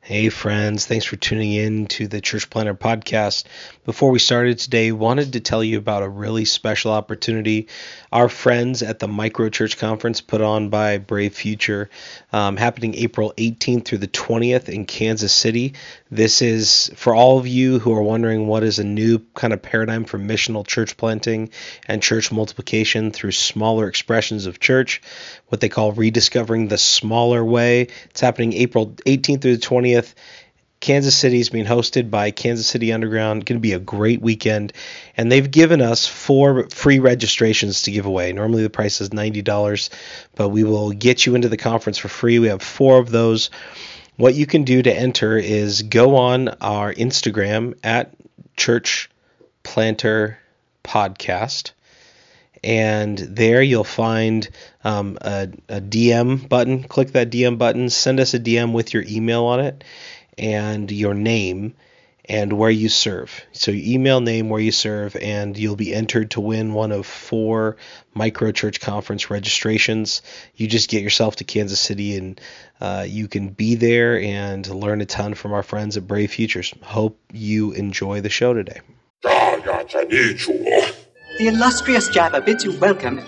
Hey friends, thanks for tuning in to the Church Planter Podcast. Before we started today, wanted to tell you about a really special opportunity our friends at the Micro Church Conference put on by Brave Future, happening April 18th through the 20th in Kansas City. This is for all of you who are wondering what is a new kind of paradigm for missional church planting and church multiplication through smaller expressions of church, what they call rediscovering the smaller way. It's happening April 18th through the 20th. Kansas City is being hosted by Kansas City Underground. Going to be a great weekend. And they've given us 4 free registrations to give away. Normally the price is $90, but we will get you into the conference for free. We have 4 of those. What you can do to enter is go on our Instagram at Church Planter Podcast. And there you'll find a DM button. Click that DM button. Send us a DM with your email on it and your name and where you serve. So you email, name, where you serve, and you'll be entered to win one of 4 Micro Church Conference registrations. You just get yourself to Kansas City and you can be there and learn a ton from our friends at Brave Futures. Hope you enjoy the show today. The illustrious Jabba bids you welcome.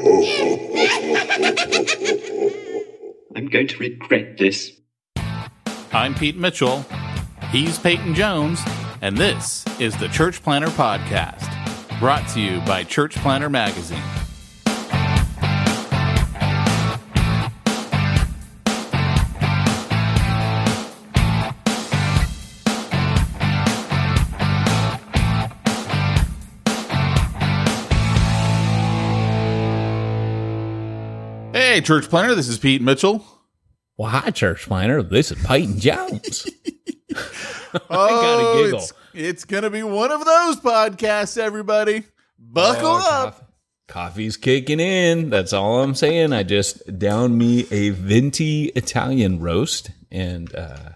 I'm going to regret this. I'm Pete Mitchell. He's Peyton Jones. And this is the Church Planter Podcast, brought to you by Church Planter Magazine. Hey, Church Planter, this is Pete Mitchell. Well, hi, Church Planter. This is Peyton Jones. Oh, it's going to be one of those podcasts, everybody. Buckle up. Coffee's kicking in. That's all I'm saying. I just downed me a venti Italian roast. And,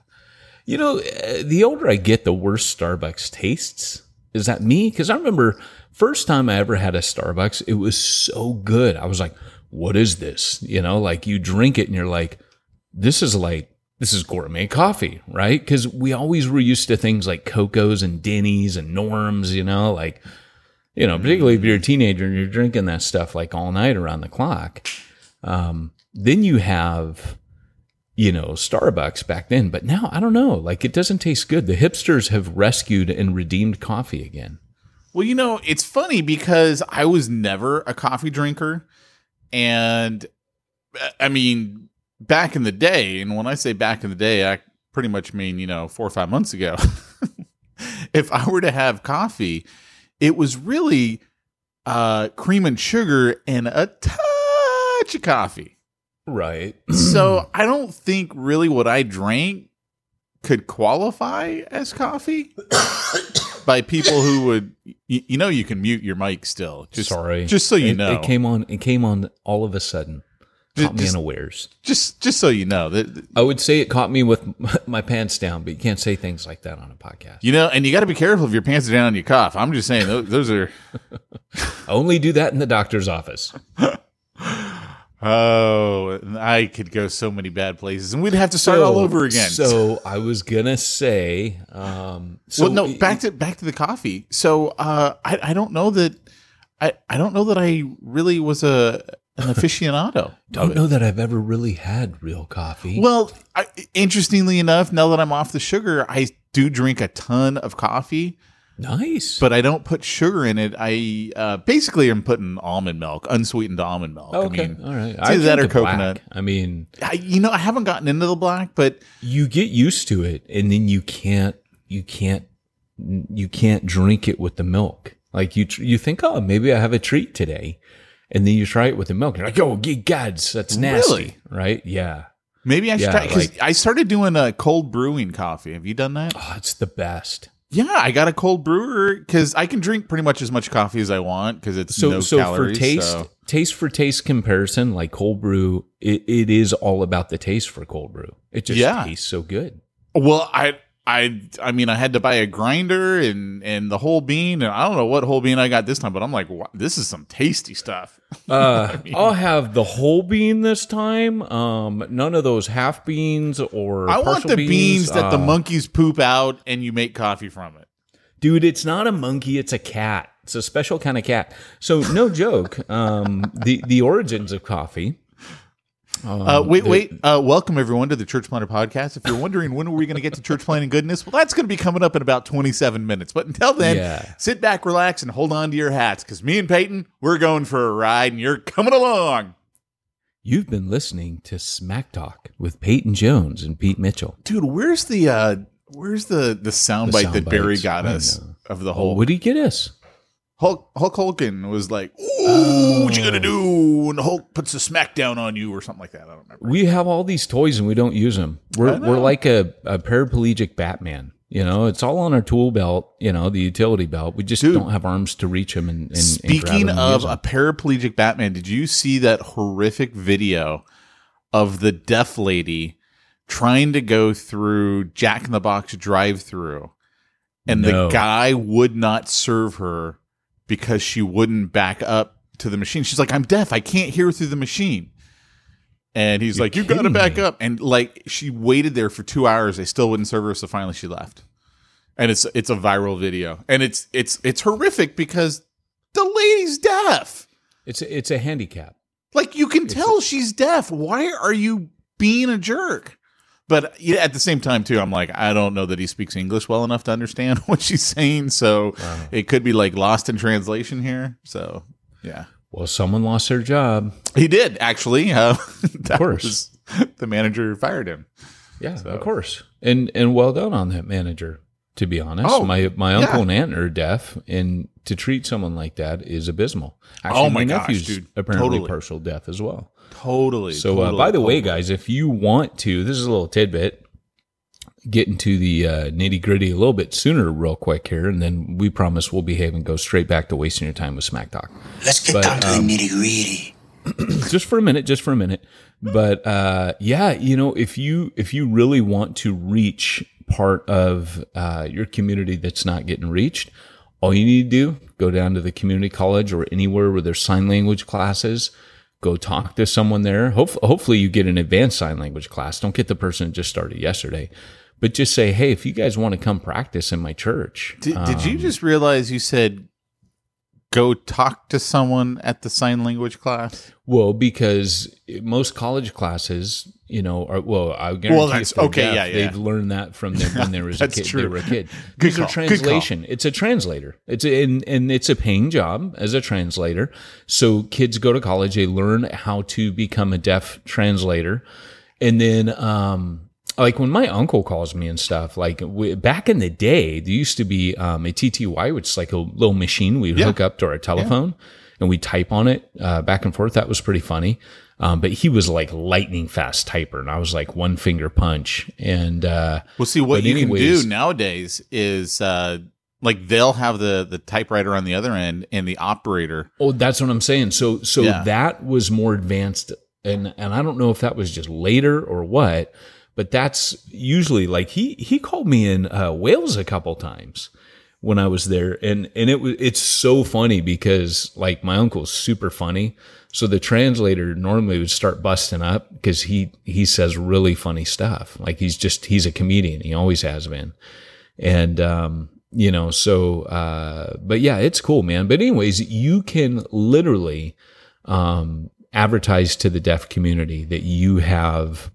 the older I get, the worse Starbucks tastes. Is that me? Because I remember first time I ever had a Starbucks, it was so good. I was like, what is this? Like you drink it and you're like, this is gourmet coffee, right? Because we always were used to things like Coco's and Denny's and Norm's, particularly if you're a teenager and you're drinking that stuff like all night around the clock. Then you have, Starbucks back then. But now, I don't know, like it doesn't taste good. The hipsters have rescued and redeemed coffee again. Well, it's funny because I was never a coffee drinker. And, I mean, back in the day, and when I say back in the day, I pretty much mean, 4 or 5 months ago, if I were to have coffee, it was really cream and sugar and a touch of coffee. Right. So I don't think really what I drank could qualify as coffee by people who would, you can mute your mic still. Sorry. Just so you know. It came on all of a sudden. Caught me unawares. Just so you know. I would say it caught me with my pants down, but you can't say things like that on a podcast. And you got to be careful if your pants are down and you cough. I'm just saying, those are... I only do that in the doctor's office. Oh, I could go so many bad places, and we'd have to start all over again. So I was gonna say, back to the coffee. So I don't know that I really was an aficionado. Don't know that I've ever really had real coffee. Well, interestingly enough, now that I'm off the sugar, I do drink a ton of coffee. Nice. But I don't put sugar in it. I basically am putting almond milk, unsweetened almond milk. Okay, all right. It's either that or coconut. Black. I mean, I haven't gotten into the black, but you get used to it, and then you can't drink it with the milk. Like you think, oh, maybe I have a treat today, and then you try it with the milk, and you're like, oh, good gods, that's nasty, really? Right? Yeah. Maybe I should try because I started doing a cold brewing coffee. Have you done that? Oh, it's the best. Yeah, I got a cold brewer because I can drink pretty much as much coffee as I want because it's no calories. For taste for taste comparison, like cold brew, it is all about the taste for cold brew. It just tastes so good. Well, I mean, I had to buy a grinder and the whole bean, and I don't know what whole bean I got this time, but I'm like, wow, this is some tasty stuff. I'll have the whole bean this time. None of those half beans or I want partial the beans that the Uh, monkeys poop out and you make coffee from it. Dude, it's not a monkey, it's a cat. It's a special kind of cat. So no joke. The origins of coffee. Welcome everyone to the Church Planter Podcast. If you're wondering when are we going to get to church planting goodness, well, that's going to be coming up in about 27 minutes. But until then, sit back, relax, and hold on to your hats, because me and Peyton, we're going for a ride, and you're coming along. You've been listening to Smack Talk with Peyton Jones and Pete Mitchell. Dude, where's the soundbite that Barry bites, got I us know. of the Oh, whole what did he get us? Hulk Hogan was like, "Ooh, what you gonna do?" And the Hulk puts a smackdown on you or something like that. I don't remember. We have all these toys and we don't use them. I We're know. like a paraplegic Batman. You know, it's all on our tool belt, you know, the utility belt. We just Dude, don't have arms to reach them and grab Speaking 'em and of use 'em. a paraplegic Batman, did you see that horrific video of the deaf lady trying to go through Jack in the Box drive-through, and No. the guy would not serve her because she wouldn't back up to the machine? She's like, "I'm deaf. I can't hear through the machine." And he's You're like, "You got to kidding back me. up." And like, she waited there for 2 hours. They still wouldn't serve her, so finally she left. And it's a viral video, and it's horrific because the lady's deaf. It's a handicap. Like, you can tell she's deaf. Why are you being a jerk? But yeah, at the same time, too, I'm like, I don't know that he speaks English well enough to understand what she's saying. So it could be like lost in translation here. So, yeah. Well, someone lost their job. He did, actually. Of course. The manager fired him. Yeah, So- of course. And well done on that manager, to be honest. Oh, my uncle yeah. and aunt are deaf, and to treat someone like that is abysmal. Actually, Oh my my gosh, nephew's dude. apparently Totally. partial deaf as well. Totally. So, totally, by the way, totally. guys, if you want to, this is a little tidbit, get into the nitty gritty a little bit sooner, real quick here, and then we promise we'll behave and go straight back to wasting your time with Smack Talk. Let's get down to the nitty gritty. just for a minute. But yeah, you know, if you really want to reach part of your community that's not getting reached, all you need to do, go down to the community college or anywhere where there's sign language classes. Go talk to someone there. Hopefully you get an advanced sign language class. Don't get the person that just started yesterday. But just say, hey, if you guys want to come practice in my church. Did you just realize you said go talk to someone at the sign language class? Well, because most college classes, you know, are, I guarantee that's- if they're okay, deaf, yeah, yeah. they've learned that from them when they was a That's kid. true. They were a kid. Good These are call, good translation. It's a translator. And it's a paying job as a translator. So kids go to college, they learn how to become a deaf translator, and then like when my uncle calls me and stuff, like back in the day, there used to be a TTY, which is like a little machine we would hook up to our telephone, and we type on it back and forth. That was pretty funny. But he was like lightning fast typer, and I was like one finger punch. And Well, see, what but you can anyways- do nowadays is like they'll have the typewriter on the other end and the operator. oh, that's what I'm saying. So Yeah. that was more advanced, and I don't know if that was just later or what. But that's usually like he called me in Wales a couple times when I was there, and it's so funny because like my uncle's super funny, so the translator normally would start busting up because he says really funny stuff. Like he's a comedian, he always has been, and you know, so but yeah, it's cool, man. But anyways, you can literally advertise to the deaf community that you have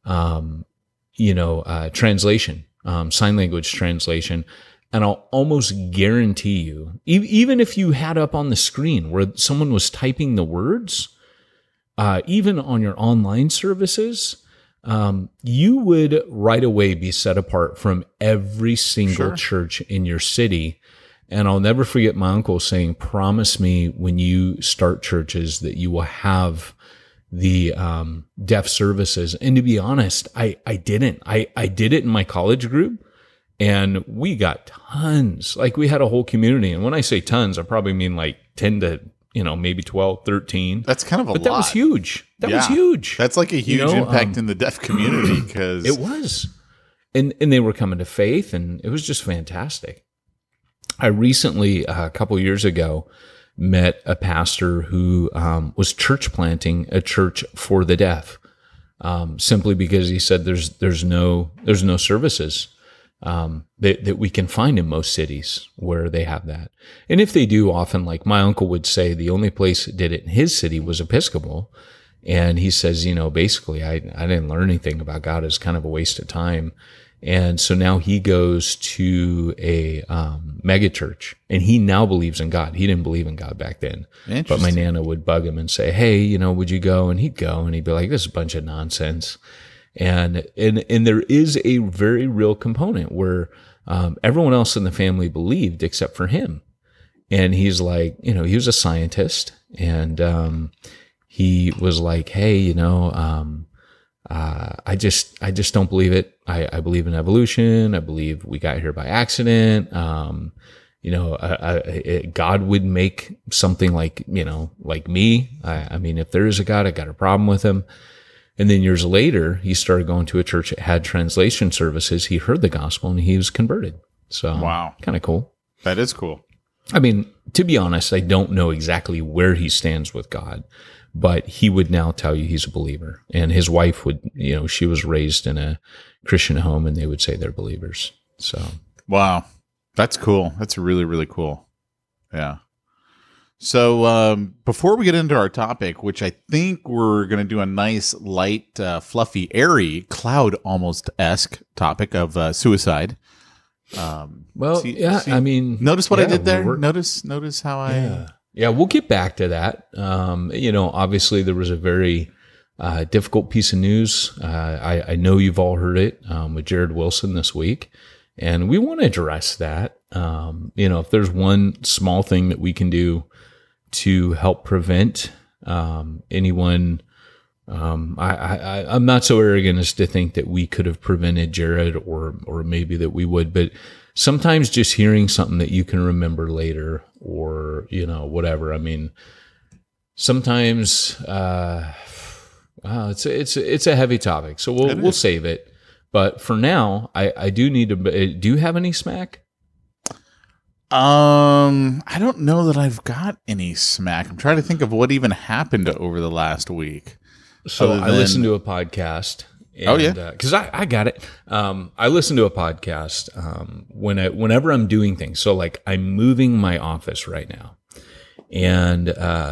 translation, sign language translation. And I'll almost guarantee you, even if you had up on the screen where someone was typing the words, even on your online services, you would right away be set apart from every single church in your city. And I'll never forget my uncle saying, promise me when you start churches that you will have the deaf services. And to be honest, I didn't. I did it in my college group, and we got tons. Like we had a whole community. And when I say tons, I probably mean like 10 to, maybe 12, 13. That's kind of a lot. But that was huge. That was Yeah. huge. That's like a huge You know, impact in the deaf community because It was. and they were coming to faith, and it was just fantastic. I recently, a couple years ago, met a pastor who was church planting a church for the deaf, simply because he said there's no services that we can find in most cities where they have that. And if they do, often, like my uncle would say, the only place that did it in his city was Episcopal. And he says, basically, I didn't learn anything about God. It's kind of a waste of time. And so now he goes to a mega church, and he now believes in God. He didn't believe in God back then. But my Nana would bug him and say, hey, would you go? And he'd go, and he'd be like, this is a bunch of nonsense. And there is a very real component where everyone else in the family believed except for him. And he's like, he was a scientist, and he was like, hey, I just don't believe it. I believe in evolution. I believe we got here by accident. God would make something like me. I mean, if there is a God, I got a problem with him. And then years later, he started going to a church that had translation services. He heard the gospel and he was converted. So wow, kind of cool. That is cool. I mean, to be honest, I don't know exactly where he stands with God, but he would now tell you he's a believer. And his wife would, she was raised in a Christian home, and they would say they're believers. So, wow, that's cool. That's really, really cool. Yeah. So before we get into our topic, which I think we're going to do a nice, light, fluffy, airy, cloud almost-esque topic of suicide. I mean, notice what I did there. Notice how I. Yeah, we'll get back to that. Obviously there was a very difficult piece of news. I know you've all heard it with Jared Wilson this week, and we want to address that. If there's one small thing that we can do to help prevent anyone. I'm not so arrogant as to think that we could have prevented Jared, or maybe that we would, but sometimes just hearing something that you can remember later, or, whatever. I mean, sometimes, it's a heavy topic, so we'll save it. But for now, I do need to, do you have any smack? I don't know that I've got any smack. I'm trying to think of what even happened over the last week. So I listened to a podcast. And, because I got it. I listen to a podcast whenever I'm doing things. So like I'm moving my office right now, and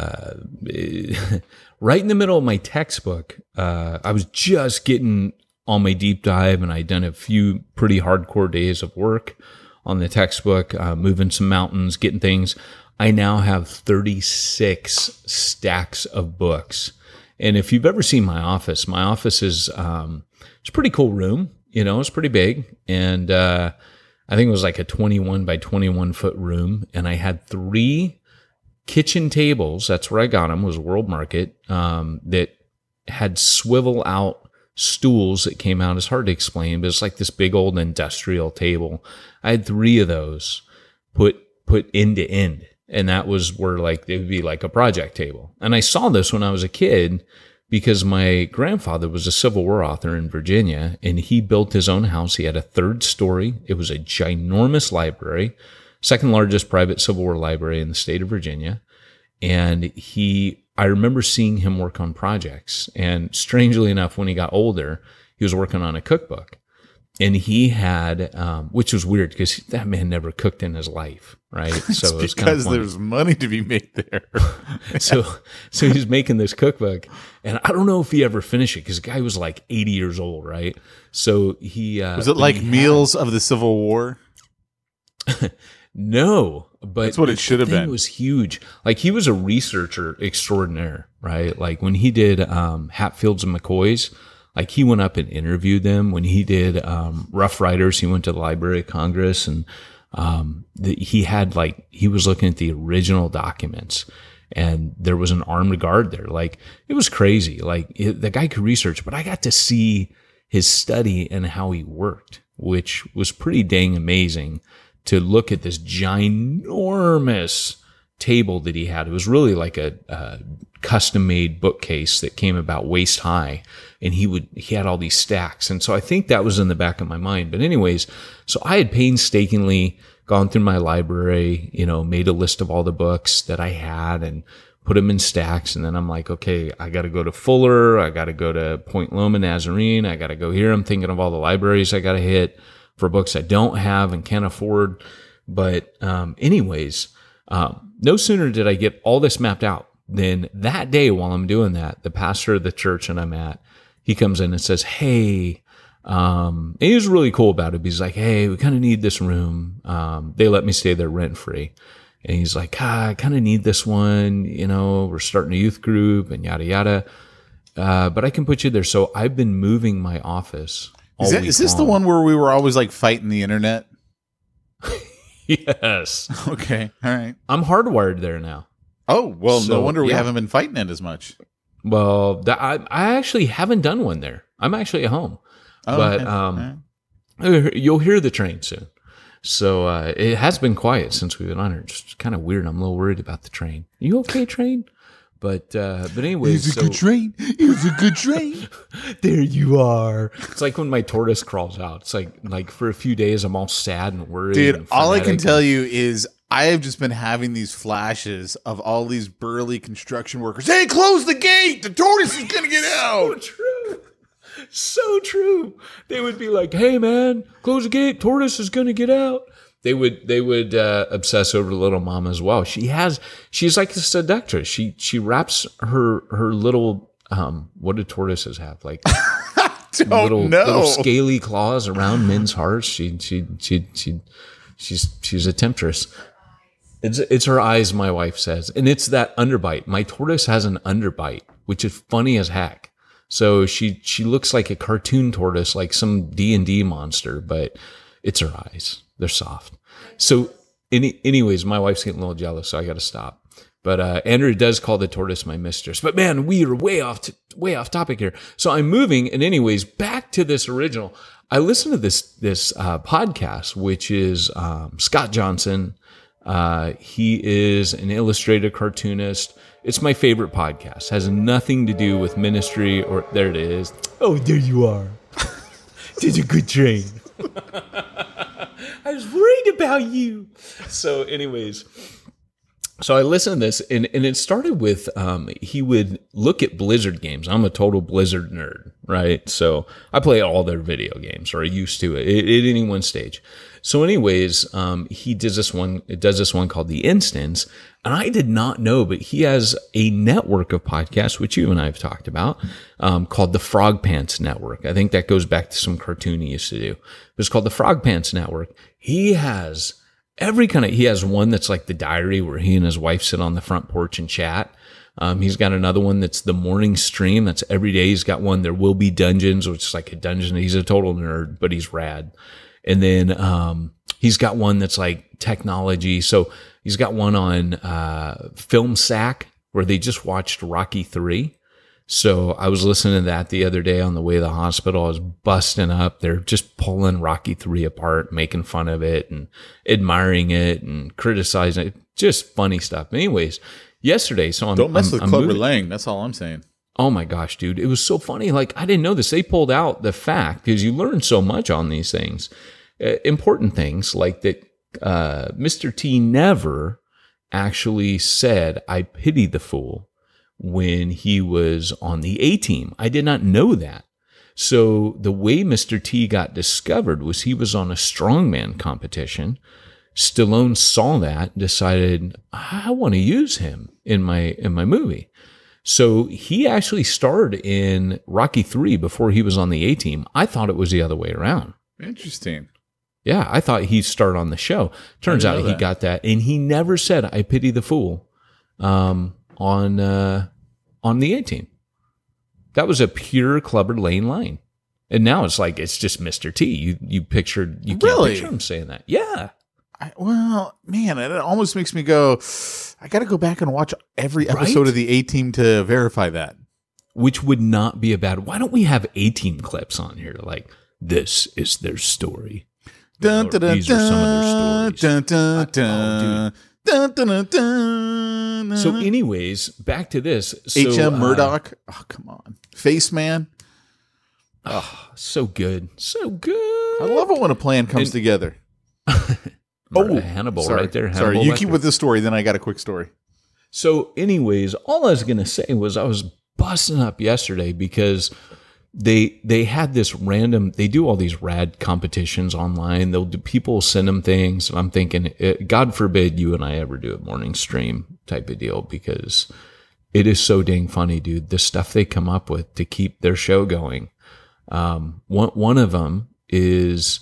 right in the middle of my textbook, I was just getting on my deep dive, and I'd done a few pretty hardcore days of work on the textbook, moving some mountains, getting things. I now have 36 stacks of books. And if you've ever seen my office is, it's a pretty cool room. It's pretty big. And I think it was like a 21 by 21 foot room. And I had 3 kitchen tables. That's where I got them, was World Market, that had swivel out stools that came out. It's hard to explain, but it's like this big old industrial table. I had 3 of those put end to end. And that was where it would be like a project table. And I saw this when I was a kid because my grandfather was a Civil War author in Virginia, and he built his own house. He had a 3rd story. It was a ginormous library, 2nd largest private Civil War library in the state of Virginia. And I remember seeing him work on projects. And strangely enough, when he got older, he was working on a cookbook. And he had, which was weird because that man never cooked in his life, right? So it was because there's money to be made there. so he's making this cookbook, and I don't know if he ever finished it because the guy was like 80 years old, right? So he was it like Meals of the Civil War? No, but that's what it should have been. It was huge. Like he was a researcher extraordinaire, right? Like when he did Hatfields and McCoys. Like he went up and interviewed them. When he did Rough Riders, he went to the Library of Congress, and he was looking at the original documents, and there was an armed guard there. Like it was crazy. Like the guy could research, but I got to see his study and how he worked, which was pretty dang amazing to look at this ginormous table that he had. It was really like a custom-made bookcase that came about waist high, and he had all these stacks. And so I think that was in the back of my mind. But anyways, so I had painstakingly gone through my library, made a list of all the books that I had and put them in stacks. And then I'm like, okay, I got to go to Fuller. I got to go to Point Loma Nazarene. I got to go here. I'm thinking of all the libraries I got to hit for books I don't have and can't afford. But anyways, no sooner did I get all this mapped out than that day while I'm doing that, the pastor of the church and I'm at, he comes in and says, hey, and he was really cool about it. He's like, hey, we kind of need this room. They let me stay there rent free. And he's like, I kind of need this one. We're starting a youth group and yada, yada. But I can put you there. So I've been moving my office. Is this the one where we were always like fighting the internet? Yes. Okay. All right. I'm hardwired there now. Oh, well, So, no wonder we yeah. haven't been fighting it as much. Well, I actually haven't done one there. I'm actually at home. Oh, But okay. All right. you'll hear the train soon. So it has been quiet since we've been on here. It's kind of weird. I'm a little worried about the train. You okay, train? But anyway, good train. It was a good train. There you are. It's like when my tortoise crawls out. It's like for a few days I'm all sad and worried. Dude, and all I can frenetic. tell you is I have just been having these flashes of all these burly construction workers. Hey, close the gate. The tortoise is going to get So out. true. So true. They would be like, "Hey, man, close the gate. Tortoise is going to get out." They would obsess over little mama as well. She's like a seductress. She wraps her little what do tortoises have, like little scaly claws around men's hearts. She's a temptress. It's her eyes, my wife says, and it's that underbite. My tortoise has an underbite, which is funny as heck. So she looks like a cartoon tortoise, like some D&D monster, but it's her eyes. They're soft. So anyways, my wife's getting a little jealous, so I got to stop. But Andrew does call the tortoise my mistress. But man, we are way off topic here. So I'm moving, and anyways, back to this original. I listened to this podcast, which is Scott Johnson. He is an illustrator cartoonist. It's my favorite podcast. Has nothing to do with ministry or there it is. Oh, there you are. Did a good train. I was worried about you. So anyways, so I listened to this and it started with, he would look at Blizzard games. I'm a total Blizzard nerd, right? So I play all their video games, or I used to at any one stage. So anyways, he does this one called The Instance, and I did not know, but he has a network of podcasts, which you and I have talked about, called the Frog Pants Network. I think that goes back to some cartoon he used to do. It's called the Frog Pants Network. He has he has one that's like the diary where he and his wife sit on the front porch and chat. He's got another one that's the morning stream. That's every day. He's got one, There Will Be Dungeons, which is like a dungeon. He's a total nerd, but he's rad. And then he's got one that's like technology. So he's got one on Film Sack where they just watched Rocky III. So I was listening to that the other day on the way to the hospital. I was busting up. They're just pulling Rocky III apart, making fun of it and admiring it and criticizing it. Just funny stuff. Anyways, yesterday, so Don't mess with I'm Clubber moving. Lang. That's all I'm saying. Oh my gosh, dude. It was so funny. Like, I didn't know this. They pulled out the fact, because you learn so much on these things, important things like that. Mr. T never actually said, I pity the fool when he was on the A-Team. I did not know that. So the way Mr. T got discovered was he was on a strongman competition. Stallone saw that, decided, I want to use him in my movie. So he actually starred in Rocky III before he was on the A-Team. I thought it was the other way around. Interesting. Yeah, I thought he starred on the show. Turns out he got that, and he never said, I pity the fool on the A-Team. That was a pure Clubber Lane line. And now it's like, it's just Mr. T. You can't picture him saying that. Yeah. Well, man, it almost makes me go, I got to go back and watch every episode of the A-Team to verify that. Which would not be a bad. Why don't we have A-Team clips on here? Like, this is their story. Dun, dun, dun, These are some of their stories. dun, dun, dun, Dun, dun, dun, dun, dun. So, anyways, back to this. So, H.M. Murdoch. Oh, come on. Face Man. So good. So good. I love it when a plan comes together. Hannibal sorry. right there. Sorry, Hannibal you Lecter. keep with the story, then I got a quick story. So, anyways, all I was going to say was I was busting up yesterday because they had this random, they do all these rad competitions online. They'll do, people send them things. And I'm thinking, God forbid you and I ever do a morning stream type of deal, because it is so dang funny, dude. The stuff they come up with to keep their show going. One of them is,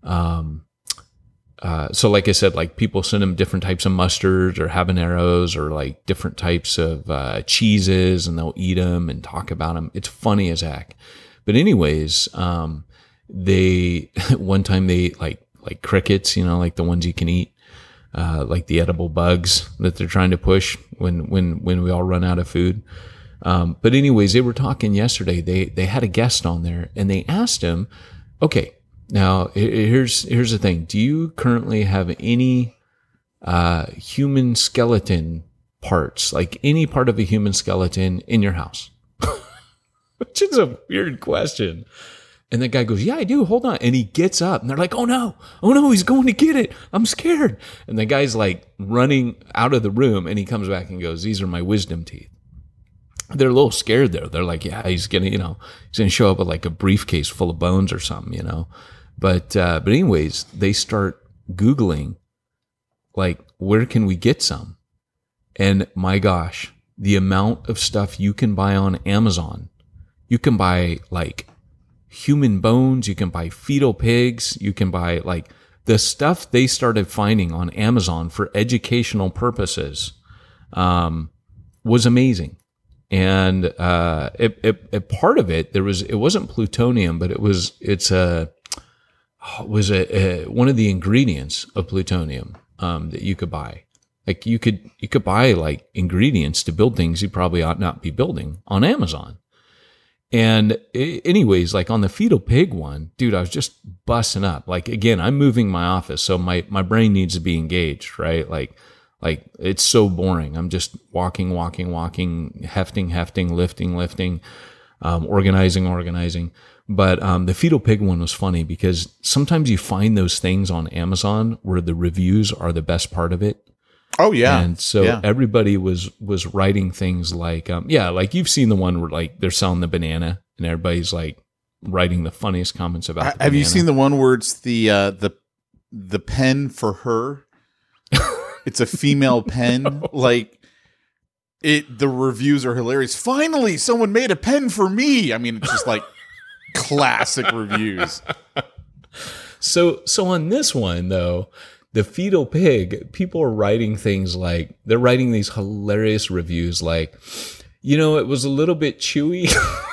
so like I said, like people send them different types of mustards or habaneros or like different types of cheeses, and they'll eat them and talk about them. It's funny as heck. But anyways, they one time they like crickets, you know, like the ones you can eat, like the edible bugs that they're trying to push when we all run out of food. But anyways, they were talking yesterday. They had a guest on there, and they asked him, okay, now here's the thing. Do you currently have any human skeleton parts, like any part of a human skeleton in your house? Which is a weird question. And the guy goes, yeah, I do. Hold on. And he gets up, and they're like, oh no, he's going to get it. I'm scared. And the guy's like running out of the room, and he comes back and goes, these are my wisdom teeth. They're a little scared though. They're like, yeah, he's gonna show up with like a briefcase full of bones or something, you know. But anyways, they start Googling, like, where can we get some? And my gosh, the amount of stuff you can buy on Amazon. You can buy like human bones. You can buy fetal pigs. You can buy like the stuff they started finding on Amazon for educational purposes, was amazing. And a part of it, it wasn't plutonium, but it was one of the ingredients of plutonium that you could buy. Like you could buy like ingredients to build things you probably ought not be building on Amazon. And anyways, like on the fetal pig one, dude, I was just busting up. Like again, I'm moving my office, so my brain needs to be engaged, right? Like it's so boring. I'm just walking, hefting, lifting, organizing. But the fetal pig one was funny because sometimes you find those things on Amazon where the reviews are the best part of it. Oh yeah. And so everybody was writing things like, like you've seen the one where like they're selling the banana and everybody's like writing the funniest comments about the Have banana. you seen the one where it's the pen for her? It's a female pen. Like the reviews are hilarious. Finally, someone made a pen for me. I mean, it's just like classic reviews. So on this one though, the fetal pig, people are writing things like, they're writing these hilarious reviews like, it was a little bit chewy.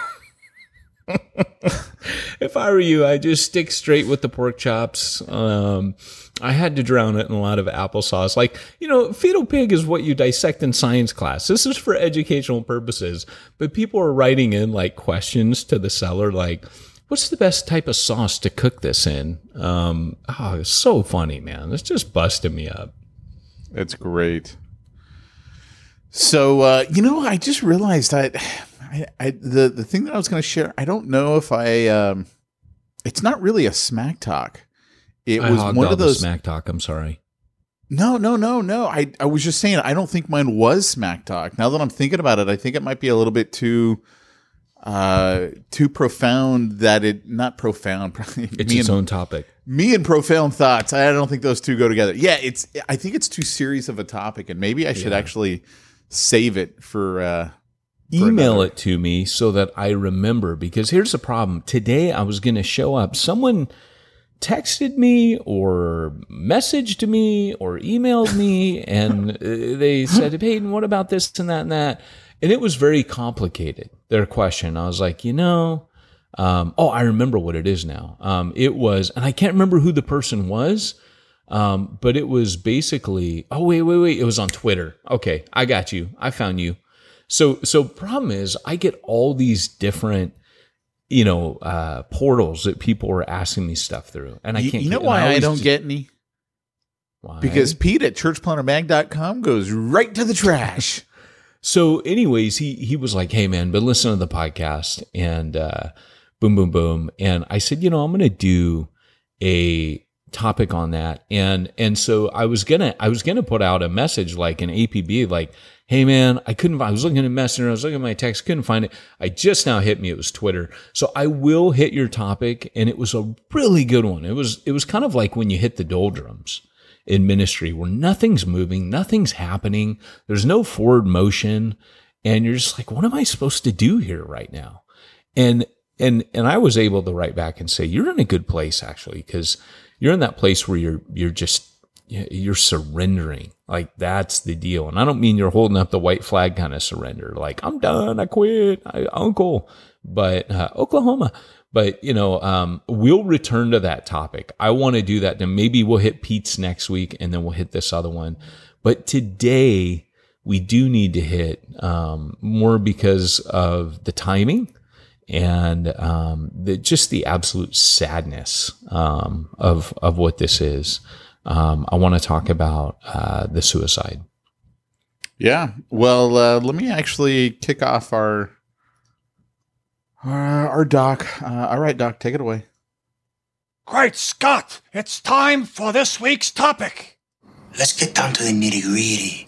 If I were you, I'd just stick straight with the pork chops. I had to drown it in a lot of applesauce. Like, fetal pig is what you dissect in science class. This is for educational purposes. But people are writing in like questions to the seller like, what's the best type of sauce to cook this in? It's so funny, man. It's just busting me up. It's great. So, I just realized the thing that I was going to share, I don't know if it's not really a smack talk. It was one of those smack talk. I'm sorry. No. I was just saying, I don't think mine was smack talk. Now that I'm thinking about it, I think it might be a little bit too profound not profound. It's its own topic. Me and profound thoughts. I don't think those two go together. Yeah, I think it's too serious of a topic, and maybe I should actually save it for email it to me so that I remember, because here's the problem. Today I was going to show up. Someone texted me or messaged me or emailed me and they said, Peyton, what about this and that and that? And it was very complicated, their question. I was like, I remember what it is now. It was, and I can't remember who the person was, but it was basically, wait. It was on Twitter. Okay, I got you. I found you. So problem is, I get all these different, portals that people are asking me stuff through, and I can't. You know why I don't get any? Why? Because Pete at churchplannermag.com goes right to the trash. So anyways, he was like, hey man, been listening to the podcast and boom, boom, boom. And I said, I'm going to do a topic on that. And so I was going to put out a message like an APB, like, hey man, I was looking at Messenger, I was looking at my text, couldn't find it. I just now hit me. It was Twitter. So I will hit your topic. And it was a really good one. It was kind of like when you hit the doldrums in ministry where nothing's moving, nothing's happening. There's no forward motion. And you're just like, what am I supposed to do here right now? And I was able to write back and say, you're in a good place actually, because you're in that place where you're surrendering. Like that's the deal. And I don't mean you're holding up the white flag kind of surrender. Like I'm done. I quit. Uncle, but Oklahoma. But, we'll return to that topic. I want to do that. Then maybe we'll hit Pete's next week and then we'll hit this other one. But today we do need to hit more because of the timing and just the absolute sadness of what this is. I want to talk about the suicide. Yeah. Well, let me actually kick off our doc. All right, Doc, take it away. Great Scott! It's time for this week's topic. Let's get down to the nitty-gritty.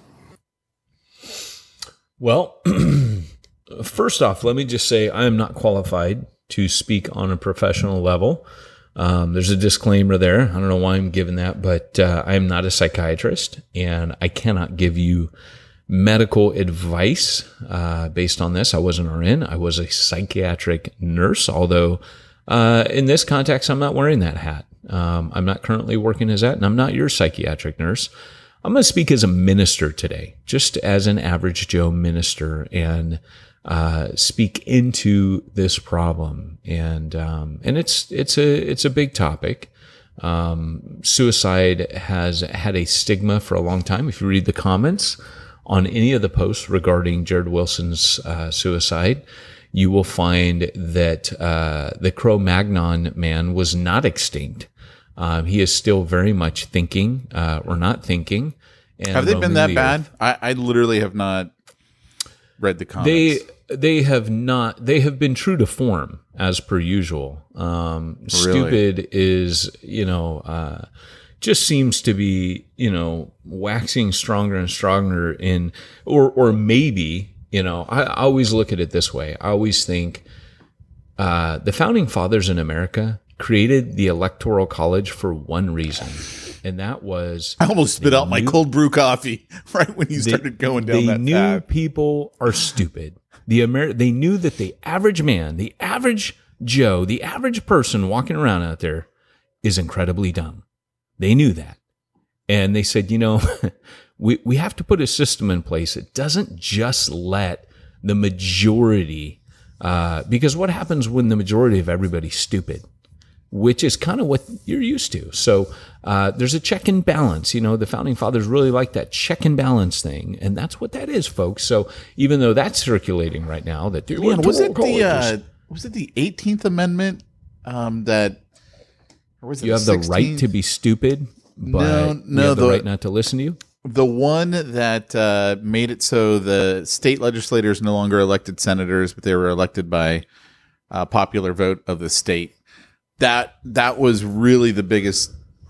Well, first off, let me just say I am not qualified to speak on a professional level. There's a disclaimer there. I don't know why I'm giving that, but I am not a psychiatrist, and I cannot give you medical advice based on this. I wasn't RN. I was a psychiatric nurse, although in this context, I'm not wearing that hat. I'm not currently working as that, and I'm not your psychiatric nurse. I'm going to speak as a minister today, just as an average Joe minister, and speak into this problem. And it's a big topic. Suicide has had a stigma for a long time. If you read the comments on any of the posts regarding Jared Wilson's suicide, you will find that the Cro-Magnon man was not extinct. He is still very much thinking or not thinking. And have they been that bad? I literally have not read the comments. They have not. They have been true to form as per usual. Really? Stupid is, just seems to be, waxing stronger and stronger in, or maybe, I always look at it this way. I always think the founding fathers in America created the Electoral College for one reason, and that was I almost spit out my cold brew coffee right when you started going down that path. They knew people are stupid. They knew that the average man, the average Joe, the average person walking around out there is incredibly dumb. They knew that. And they said, we have to put a system in place that doesn't just let the majority, because what happens when the majority of everybody's stupid? Which is kind of what you're used to. So there's a check and balance. The founding fathers really like that check and balance thing, and that's what that is, folks. So even though that's circulating right now, that was it the 18th Amendment that, or was it you have 16th? The right to be stupid, but you have the right not to listen to you? The one that made it so the state legislators no longer elected senators, but they were elected by popular vote of the state. That was really the biggest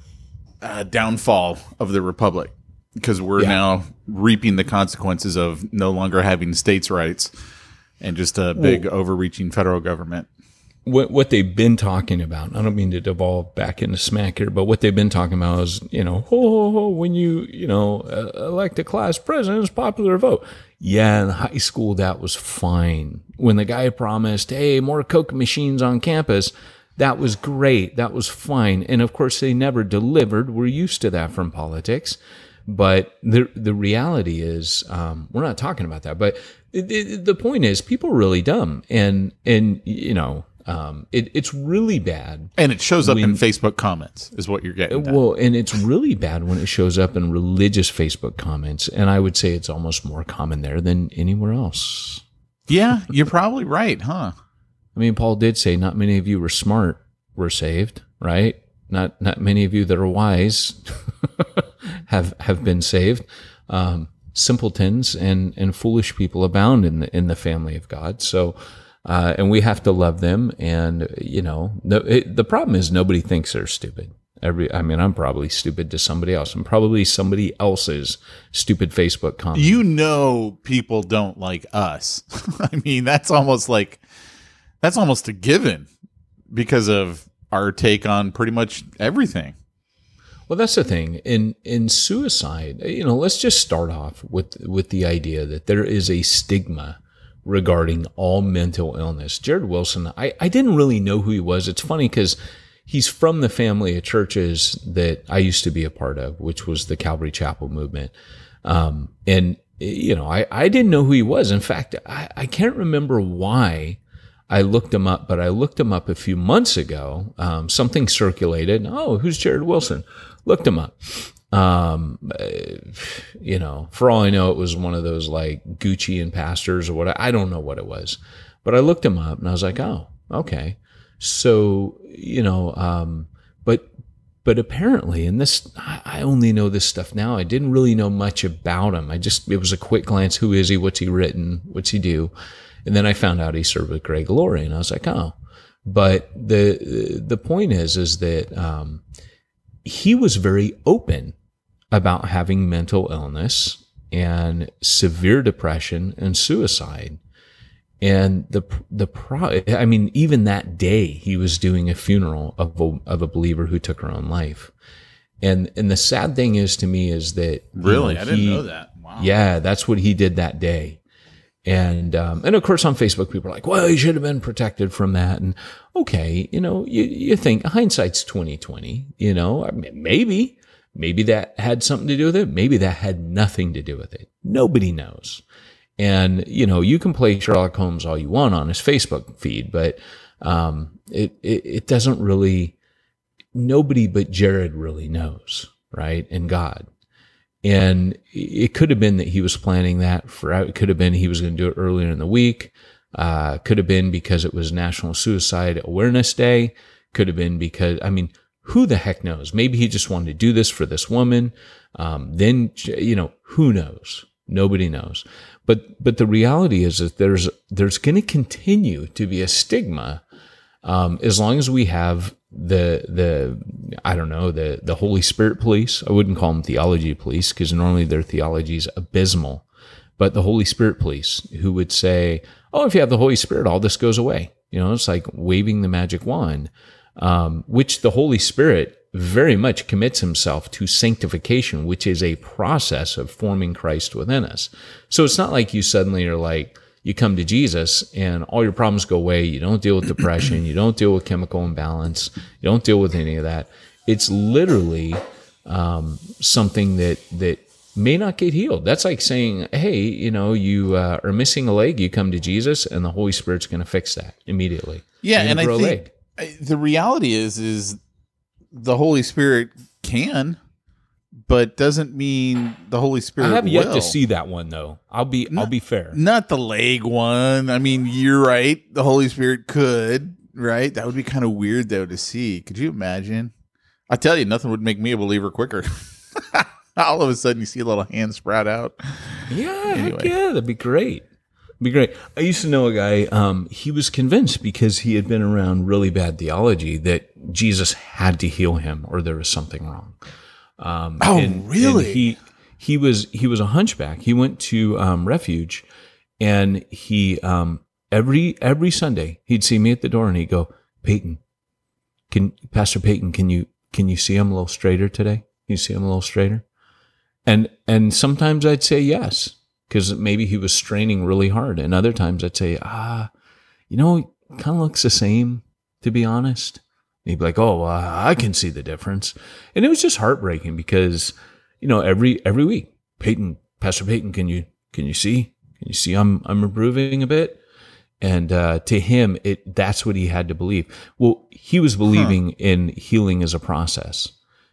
downfall of the republic, because we're now reaping the consequences of no longer having states' rights and just a big overreaching federal government. What they've been talking about, I don't mean to devolve back into smack here, but what they've been talking about is, when you elect a class president, it's popular vote. Yeah, in high school, that was fine. When the guy promised, hey, more Coke machines on campus, that was great. That was fine. And of course, they never delivered. We're used to that from politics. But the reality is, we're not talking about that. But the point is, people are really dumb. And it's really bad. And it shows up in Facebook comments, is what you're getting at. Well, and it's really bad when it shows up in religious Facebook comments. And I would say it's almost more common there than anywhere else. Yeah, you're probably right, huh? I mean, Paul did say not many of you were smart were saved, right? Not many of you that are wise. have been saved. Simpletons and foolish people abound in the family of God. So, and we have to love them. And the problem is nobody thinks they're stupid. I'm probably stupid to somebody else. I'm probably somebody else's stupid Facebook comment. People don't like us. I mean, that's almost a given because of our take on pretty much everything. Well, that's the thing. In suicide, let's just start off with the idea that there is a stigma regarding all mental illness. Jared Wilson, I didn't really know who he was. It's funny because he's from the family of churches that I used to be a part of, which was the Calvary Chapel movement. I didn't know who he was. In fact, I can't remember why I looked him up, but I looked him up a few months ago. Something circulated. Oh, who's Jared Wilson? Looked him up. For all I know, it was one of those like Gucci and pastors or what. I don't know what it was, but I looked him up and I was like, oh, okay. So, but apparently, and this, I only know this stuff now. I didn't really know much about him. It was a quick glance. Who is he? What's he written? What's he do? And then I found out he served with Greg Laurie, and I was like, oh. But the point is that he was very open about having mental illness and severe depression and suicide. And even that day he was doing a funeral of a believer who took her own life. And the sad thing is to me is that really, I didn't know that. Wow. Yeah, that's what he did that day. And of course on Facebook, people are like, well, he should have been protected from that. And okay, you think hindsight's 20/20, maybe that had something to do with it. Maybe that had nothing to do with it. Nobody knows. And, you can play Sherlock Holmes all you want on his Facebook feed, but it doesn't really, nobody but Jared really knows, right? And God. And it could have been that he was planning that it could have been he was going to do it earlier in the week. Could have been because it was National Suicide Awareness Day. Could have been because, who the heck knows? Maybe he just wanted to do this for this woman. Then, who knows? Nobody knows. But the reality is that there's going to continue to be a stigma as long as we have the Holy Spirit police. I wouldn't call them theology police because normally their theology is abysmal. But the Holy Spirit police who would say, oh, if you have the Holy Spirit, all this goes away. It's like waving the magic wand, which the Holy Spirit very much commits himself to sanctification, which is a process of forming Christ within us. So it's not like you suddenly are like, you come to Jesus and all your problems go away. You don't deal with depression. You don't deal with chemical imbalance. You don't deal with any of that. It's literally something that may not get healed. That's like saying, hey, you are missing a leg. You come to Jesus and the Holy Spirit's going to fix that immediately. Yeah, and I think the reality is the Holy Spirit can, but doesn't mean the Holy Spirit will. I have yet to see that one though. I'll be fair. Not the leg one. You're right. The Holy Spirit could, right? That would be kind of weird though to see. Could you imagine? I tell you, nothing would make me a believer quicker. All of a sudden you see a little hand sprout out. Yeah, anyway. Heck yeah, that'd be great. Be great. I used to know a guy, he was convinced because he had been around really bad theology that Jesus had to heal him or there was something wrong. Really? And he was a hunchback. He went to Refuge and he every Sunday he'd see me at the door and he'd go, Pastor Peyton, can you see him a little straighter today? Can you see him a little straighter? And sometimes I'd say yes. Because maybe he was straining really hard. And other times I'd say, he kind of looks the same, to be honest. And he'd be like, I can see the difference. And it was just heartbreaking because, every week, Pastor Peyton, can you see? Can you see I'm improving a bit? And to him, that's what he had to believe. Well, he was believing in healing as a process.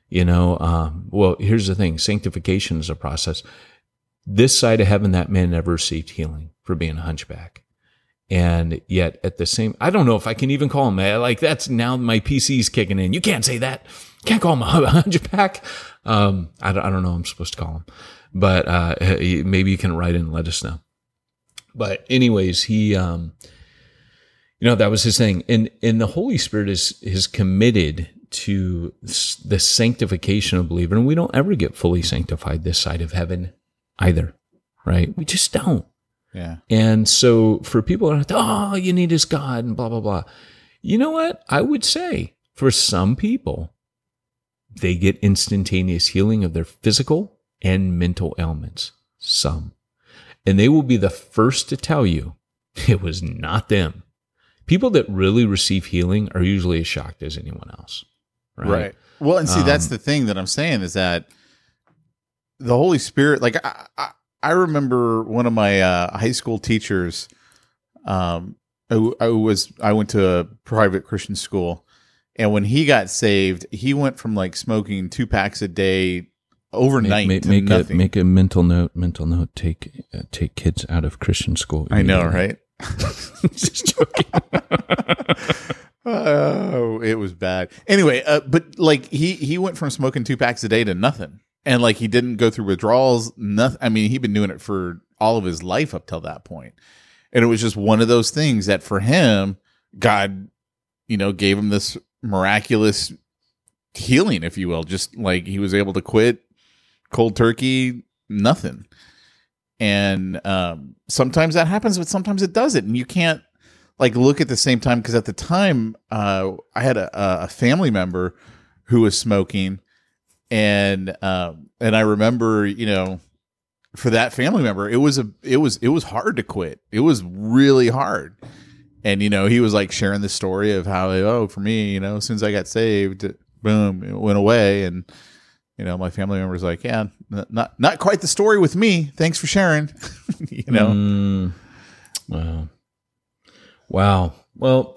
Well, here's the thing. Sanctification is a process. This side of heaven, that man never received healing for being a hunchback. And yet at the same, I don't know if I can even call him, like that's now my PC's kicking in. You can't say that. Can't call him a hunchback. I don't know what I'm supposed to call him, but maybe you can write in and let us know. But anyways, he, that was his thing. And the Holy Spirit is committed to the sanctification of a believer. And we don't ever get fully sanctified this side of heaven either, right? We just don't. Yeah. And so for people that are like, all you need is God and blah, blah, blah. You know what? I would say for some people, they get instantaneous healing of their physical and mental ailments. Some. And they will be the first to tell you it was not them. People that really receive healing are usually as shocked as anyone else. Right. Well, and see, that's the thing that I'm saying is that the Holy Spirit, like I remember one of my high school teachers. I went to a private Christian school, and when he got saved, he went from like smoking 2 packs a day overnight to nothing. Make a mental note. Take kids out of Christian school. I know, right? Just joking. Oh, it was bad. Anyway, but like he went from smoking 2 packs a day to nothing. And like he didn't go through withdrawals, nothing. I mean, he'd been doing it for all of his life up till that point. And it was just one of those things that for him, God, gave him this miraculous healing, if you will. Just like he was able to quit cold turkey, nothing. And sometimes that happens, but sometimes it doesn't. And you can't like look at the same time, because at the time I had a family member who was smoking. And I remember, for that family member, it was hard to quit. It was really hard. And, he was like sharing the story of how, for me, as soon as I got saved, boom, it went away. And, my family member was like, yeah, not quite the story with me. Thanks for sharing, Wow. Well,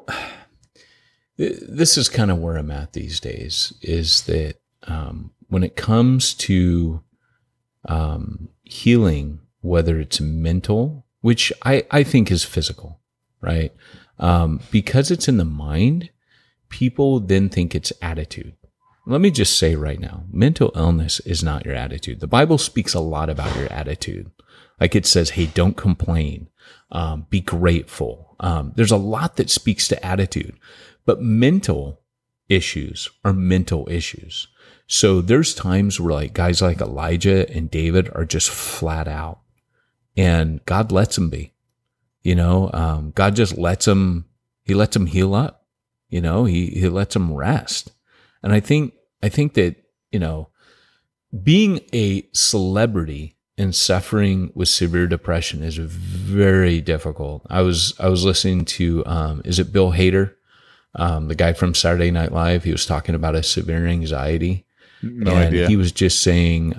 this is kind of where I'm at these days, is that, when it comes to healing, whether it's mental, which I think is physical, right? Because it's in the mind, people then think it's attitude. Let me just say right now, mental illness is not your attitude. The Bible speaks a lot about your attitude. Like it says, hey, don't complain, be grateful. There's a lot that speaks to attitude, but mental issues are mental issues. So there's times where like guys like Elijah and David are just flat out, and God lets them be, God just lets them, he lets them heal up, he lets them rest. And I think that, being a celebrity and suffering with severe depression is very difficult. I was listening to, is it Bill Hader? The guy from Saturday Night Live. He was talking about a severe anxiety. No idea. He was just saying,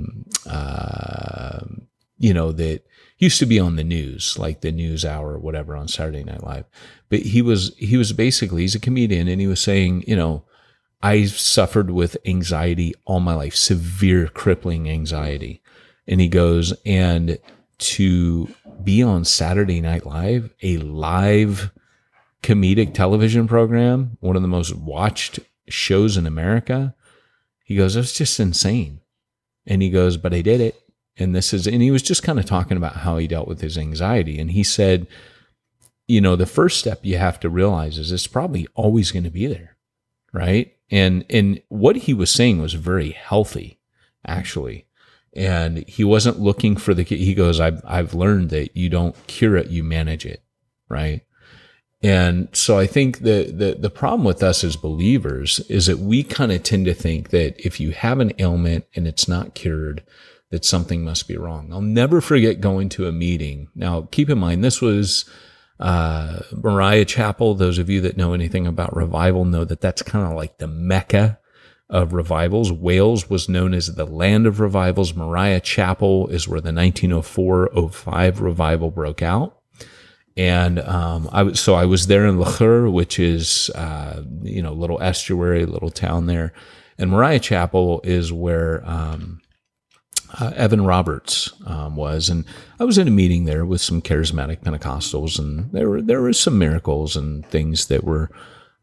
that he used to be on the news, like the news hour or whatever on Saturday Night Live. But he was basically, he's a comedian, and he was saying, I suffered with anxiety all my life, severe crippling anxiety. And he goes, and to be on Saturday Night Live, a live comedic television program, one of the most watched shows in America, he goes, it was just insane. And he goes, but I did it. And he was just kind of talking about how he dealt with his anxiety. And he said, the first step you have to realize is it's probably always going to be there. Right. And what he was saying was very healthy, actually. And he wasn't looking for he goes, I've learned that you don't cure it, you manage it. Right. And so I think the problem with us as believers is that we kind of tend to think that if you have an ailment and it's not cured, that something must be wrong. I'll never forget going to a meeting. Now, keep in mind, this was Moriah Chapel. Those of you that know anything about revival know that that's kind of like the Mecca of revivals. Wales was known as the land of revivals. Moriah Chapel is where the 1904-05 revival broke out. And I was there in Lachur, which is little estuary, little town there. And Moriah Chapel is where Evan Roberts was. And I was in a meeting there with some charismatic Pentecostals, and there were some miracles and things that were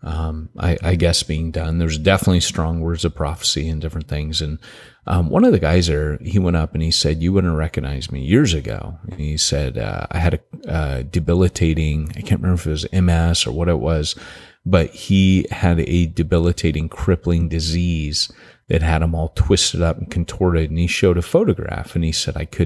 I guess, being done. There's definitely strong words of prophecy and different things. And one of the guys there, he went up and he said, "You wouldn't recognize me years ago." And he said, "I had a debilitating, I can't remember if it was MS or what it was, but he had a debilitating, crippling disease that had him all twisted up and contorted." And he showed a photograph and he said, I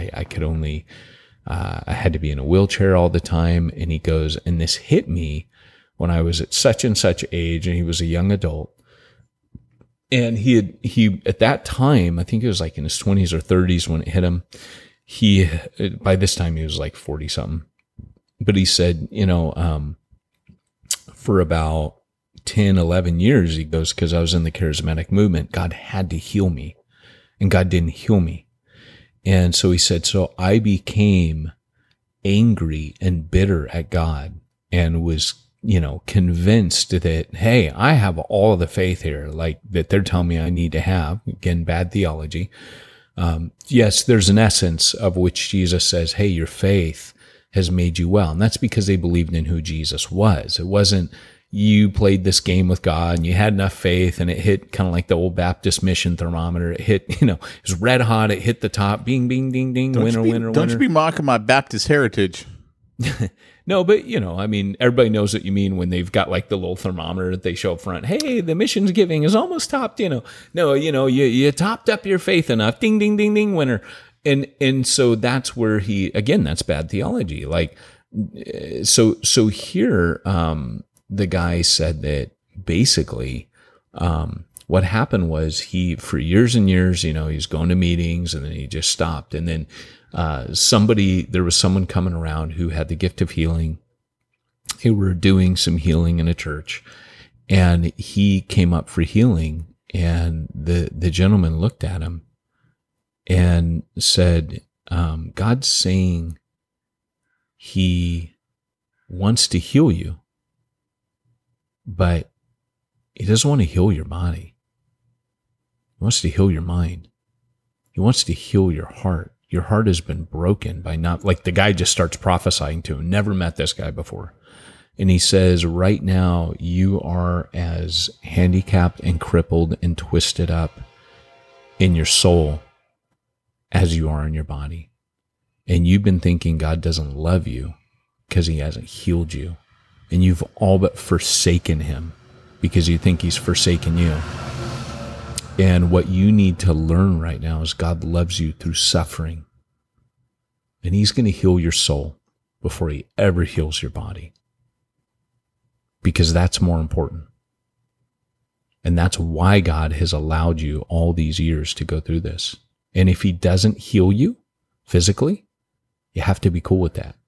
had to be in a wheelchair all the time. And he goes, "And this hit me when I was at such and such age," and he was a young adult. And he at that time, I think it was like in his 20s or 30s when it hit him. By this time he was like 40 something, but he said, for about 10, 11 years, he goes, because I was in the charismatic movement, God had to heal me, and God didn't heal me. And so he said, so I became angry and bitter at God and was convinced that, hey, I have all of the faith here, like that they're telling me I need to have. Again, bad theology. Yes, there's an essence of which Jesus says, hey, your faith has made you well. And that's because they believed in who Jesus was. It wasn't you played this game with God and you had enough faith and it hit kind of like the old Baptist mission thermometer. It hit, it was red hot. It hit the top, bing, bing, ding, ding, winner. Don't you be mocking my Baptist heritage. No, but everybody knows what you mean when they've got like the little thermometer that they show up front. Hey, the missions giving is almost topped, No, you topped up your faith enough. Ding, ding, ding, ding, winner. And so that's where that's bad theology. Like, so here, the guy said that basically, what happened was for years and years, he's going to meetings and then he just stopped. And then, there was someone coming around who had the gift of healing, who were doing some healing in a church, and he came up for healing, and the gentleman looked at him and said, God's saying he wants to heal you, but he doesn't want to heal your body. He wants to heal your mind. He wants to heal your heart. Your heart has been broken by the guy just starts prophesying to him, never met this guy before. And he says, right now, you are as handicapped and crippled and twisted up in your soul as you are in your body. And you've been thinking God doesn't love you because he hasn't healed you. And you've all but forsaken him because you think he's forsaken you. And what you need to learn right now is God loves you through suffering. And he's going to heal your soul before he ever heals your body. Because that's more important. And that's why God has allowed you all these years to go through this. And if he doesn't heal you physically, you have to be cool with that.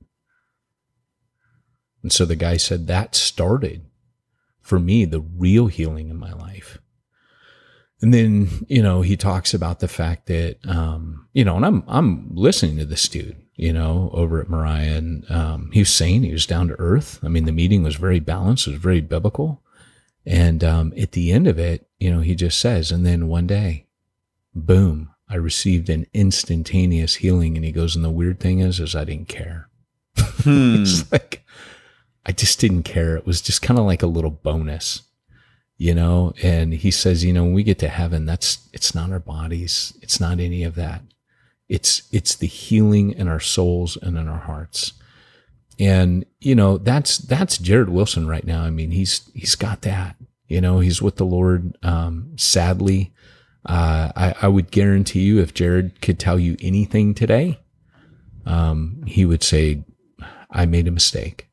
And so the guy said that started, for me, the real healing in my life. And then, he talks about the fact that, and I'm listening to this dude, over at Moriah, and he was saying he was down to earth. I mean, the meeting was very balanced. It was very biblical. And at the end of it, he just says, and then one day, boom, I received an instantaneous healing. And he goes, and the weird thing is I didn't care. It's like, I just didn't care. It was just kind of like a little bonus. And he says, when we get to heaven, it's not our bodies. It's not any of that. It's the healing in our souls and in our hearts. And, that's Jared Wilson right now. I mean, he's got that, he's with the Lord. Sadly, I would guarantee you if Jared could tell you anything today, he would say, I made a mistake,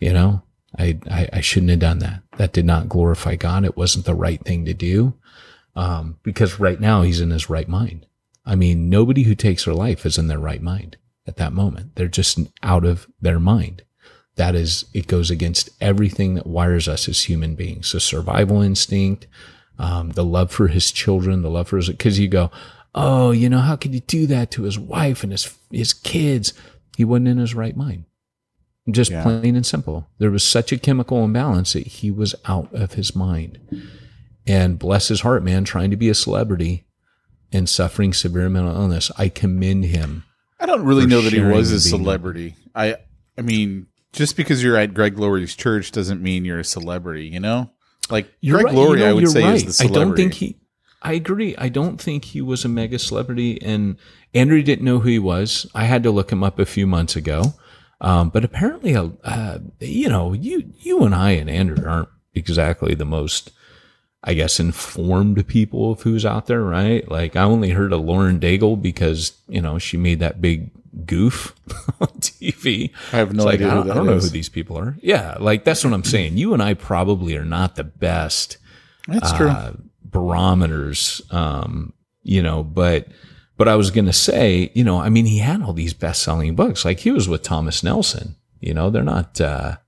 I shouldn't have done that. That did not glorify God. It wasn't the right thing to do. Because right now he's in his right mind. I mean, nobody who takes their life is in their right mind at that moment. They're just out of their mind. It goes against everything that wires us as human beings. The survival instinct, the love for his children, because you go, oh, how could you do that to his wife and his kids? He wasn't in his right mind. Just plain and simple. There was such a chemical imbalance that he was out of his mind. And bless his heart, man, trying to be a celebrity and suffering severe mental illness. I commend him. I don't really know that he was a celebrity. I mean, just because you're at Greg Laurie's church doesn't mean you're a celebrity, you know? Like You're Greg right. Laurie, I would you're say, right. is the celebrity. I agree. I don't think he was a mega celebrity, and Andrew didn't know who he was. I had to look him up a few months ago. But apparently, you know, you and I and Andrew aren't exactly the most, I guess, informed people of who's out there, right? Like, I only heard of Lauren Daigle because, you know, she made that big goof on TV. I have no idea. I don't know who these people are. Yeah, like, that's what I'm saying. You and I probably are not the best. That's true. Barometers, you know, but I was going to say, you know, I mean, he had all these best-selling books. Like, he was with Thomas Nelson. You know, they're not to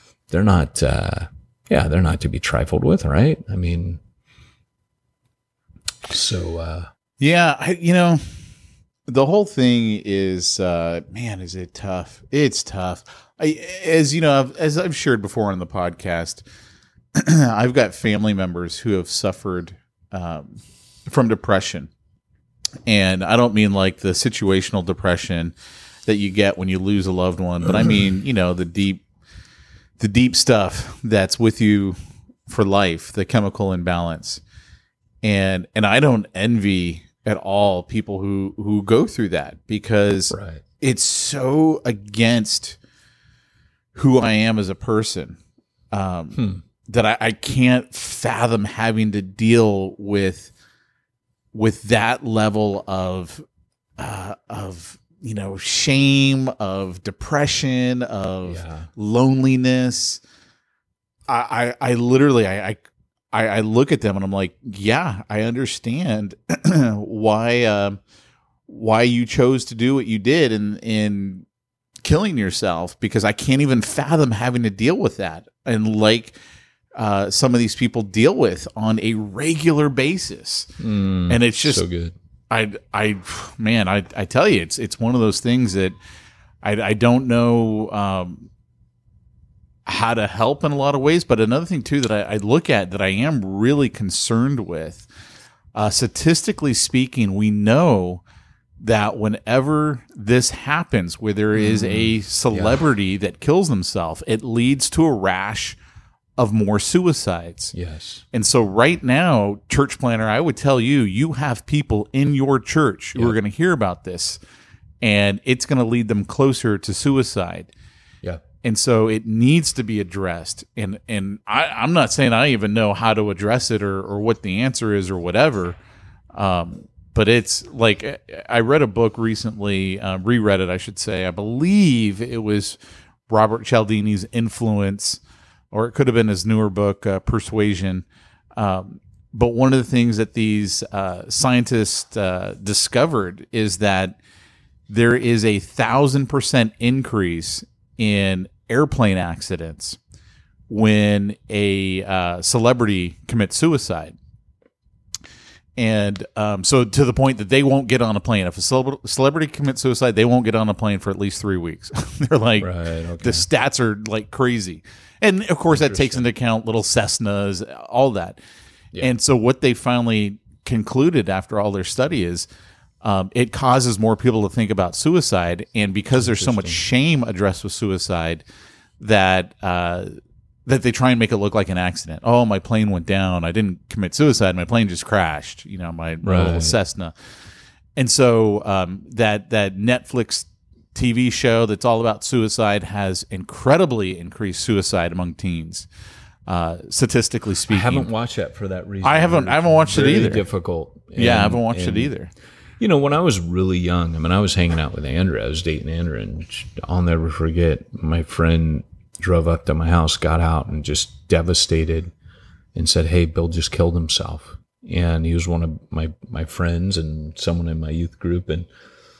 be trifled with, right? I mean, so, you know, the whole thing is, man, is it tough? It's tough. As you know, as I've shared before on the podcast, I've got family members who have suffered from depression. And I don't mean like the situational depression that you get when you lose a loved one, but I mean, you know, the deep stuff that's with you for life, the chemical imbalance. And I don't envy at all people who go through that, because it's so against who I am as a person. That I can't fathom having to deal with that level of you know, shame, of depression, of loneliness. I literally I look at them and I'm like, yeah, I understand why you chose to do what you did in killing yourself, because I can't even fathom having to deal with that. And like, some of these people deal with on a regular basis. And it's just so good. I tell you, it's one of those things that I don't know how to help in a lot of ways. But another thing too that I look at that I am really concerned with, statistically speaking, we know that whenever this happens, where there is a celebrity that kills themselves, it leads to a rash of more suicides. Yes. And so right now, church planner, I would tell you, you have people in your church who are going to hear about this, and it's going to lead them closer to suicide. Yeah. And so it needs to be addressed. And I'm not saying I even know how to address it or what the answer is or whatever. But it's like, I read a book recently, reread it, I should say. I believe it was Robert Cialdini's Influence, or it could have been his newer book, Persuasion. But one of the things that these scientists discovered is that there is 1,000% increase in airplane accidents when a celebrity commits suicide. And so to the point that they won't get on a plane. If a celebrity commits suicide, they won't get on a plane for at least 3 weeks. They're like, the stats are like crazy. And of course, that takes into account little Cessnas, all that. Yeah. And so what they finally concluded after all their study is it causes more people to think about suicide. And because there's so much shame addressed with suicide, that they try and make it look like an accident. Oh, my plane went down. I didn't commit suicide. My plane just crashed. You know, my little Cessna. And so that Netflix TV show that's all about suicide has incredibly increased suicide among teens, statistically speaking. I haven't watched that for that reason. I haven't watched it either. Difficult. I haven't watched it either. You know, when I was really young, I mean, I was hanging out with Andrew. I was dating Andrew, and I'll never forget, my friend drove up to my house, got out, and just devastated, and said, "Hey, Bill just killed himself." And he was one of my friends and someone in my youth group. And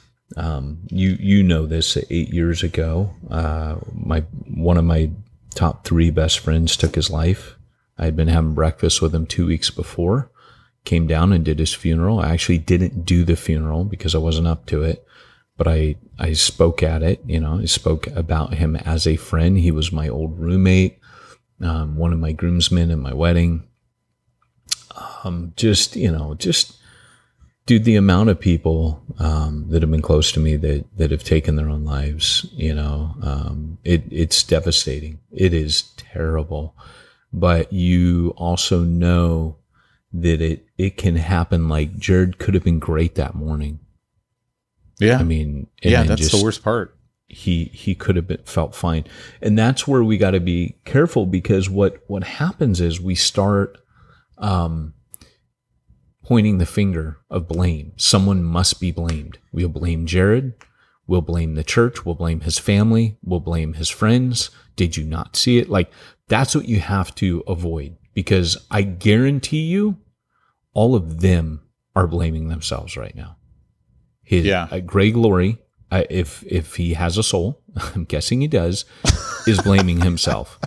you know this, 8 years ago, one of my top 3 best friends took his life. I had been having breakfast with him 2 weeks before, came down and did his funeral. I actually didn't do the funeral because I wasn't up to it, but I spoke at it. You know, I spoke about him as a friend. He was my old roommate, one of my groomsmen at my wedding. Dude, the amount of people that have been close to me that have taken their own lives, it's devastating. It is terrible. But you also know that it can happen. Like Jared could have been great that morning. Yeah. I mean, that's the worst part. He could have felt fine. And that's where we got to be careful, because what happens is we start pointing the finger of blame. Someone must be blamed. We'll blame Jared. We'll blame the church. We'll blame his family. We'll blame his friends. Did you not see it? Like, that's what you have to avoid, because I guarantee you all of them are blaming themselves right now. Greg Laurie, if he has a soul, I'm guessing he does, is blaming himself.